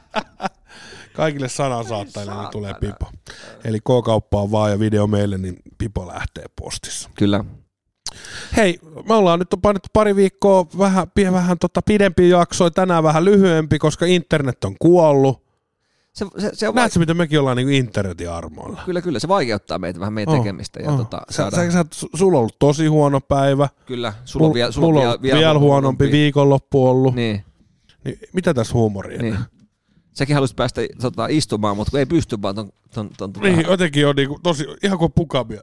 Kaikille sanansaattajille niin tulee pipo. Eli K-kauppaan vaan ja video meille, niin pipo lähtee postissa. Kyllä. Hei, me ollaan nyt painettu pari viikkoa vähän, vähän tota pidempi jaksoja, tänään vähän lyhyempi, koska internet on kuollut. Se, se, se on Näetkö, va- miten mekin ollaan niin internetin armoilla? Kyllä, kyllä. Se vaikeuttaa meitä vähän meidän oh, tekemistä. Ja oh. tota, sä, sä, sä, sulla on ollut tosi huono päivä. Kyllä. Sulla on, vie, sulla mulla on on vielä, vielä huonompi viikonloppu ollut. Niin. Niin, mitä tässä huumoria? Niin. Säkin haluaisit päästä tota, istumaan, mutta kun ei pysty vaan ton... ton, ton tota... Niin, jotenkin on niinku tosi, ihan kuin pukamia.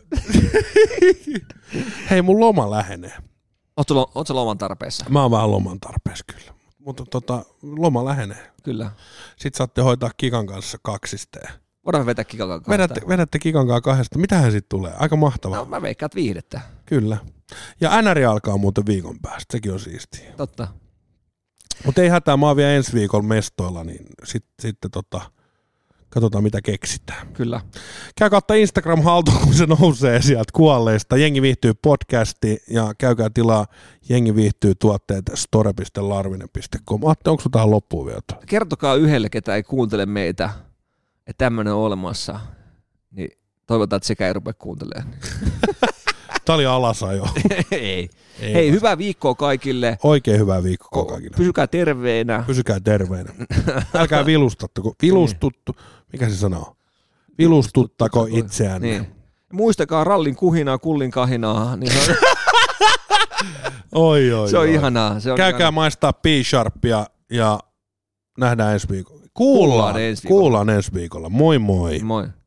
Hei, mun loma lähenee. Ootko sä loman tarpeessa? Mä oon vähän loman tarpeessa kyllä. Mutta tota, loma lähenee. Kyllä. Sitten saatte hoitaa Kikan kanssa kaksisteen. Voidaan vetää Kikan kanssa. Vedätte, vedätte Kikan kanssa kahdesta. Mitähän sitten tulee? Aika mahtavaa. No, mä veikkaan, että viihdettä. Kyllä. Ja N R alkaa muuten viikon päästä. Sekin on siistiä. Totta. Mutta ei hätää, mä oon vielä ensi viikolla mestoilla, niin sitten sit, tota, katsotaan mitä keksitään. Kyllä. Käy kautta Instagram haltu, kun se nousee sieltä kuolleista. Jengi viihtyy podcasti ja käykää tilaa Jengi viihtyy tuotteet store piste larvinen piste com. Atte, onko sun tähän loppuun vielä? Kertokaa yhdelle, ketä ei kuuntele meitä, että tämmöinen on olemassa, niin toivotaan, että sekä ei rupea kuuntelemaan. Tää oli alasajo. ei. ei. Hei, hyvää viikkoa kaikille. Oikein hyvää viikkoa kaikille. Pysykää terveenä. Pysykää terveenä. Älkää vilustattako. Vilustuttu. Mikä se sanoo? Vilustuttako itseänne. Niin. Muistakaa rallin kuhinaa, kullin kahinaa. Niin se on, oi, oi, se on oi. ihanaa. Se on Käykää ihanaa. maistaa B-Sharpia ja nähdään ensi viikolla. Kuullaan Kuullaan, ensi viikolla. kuullaan ensi viikolla. Moi moi. Moi.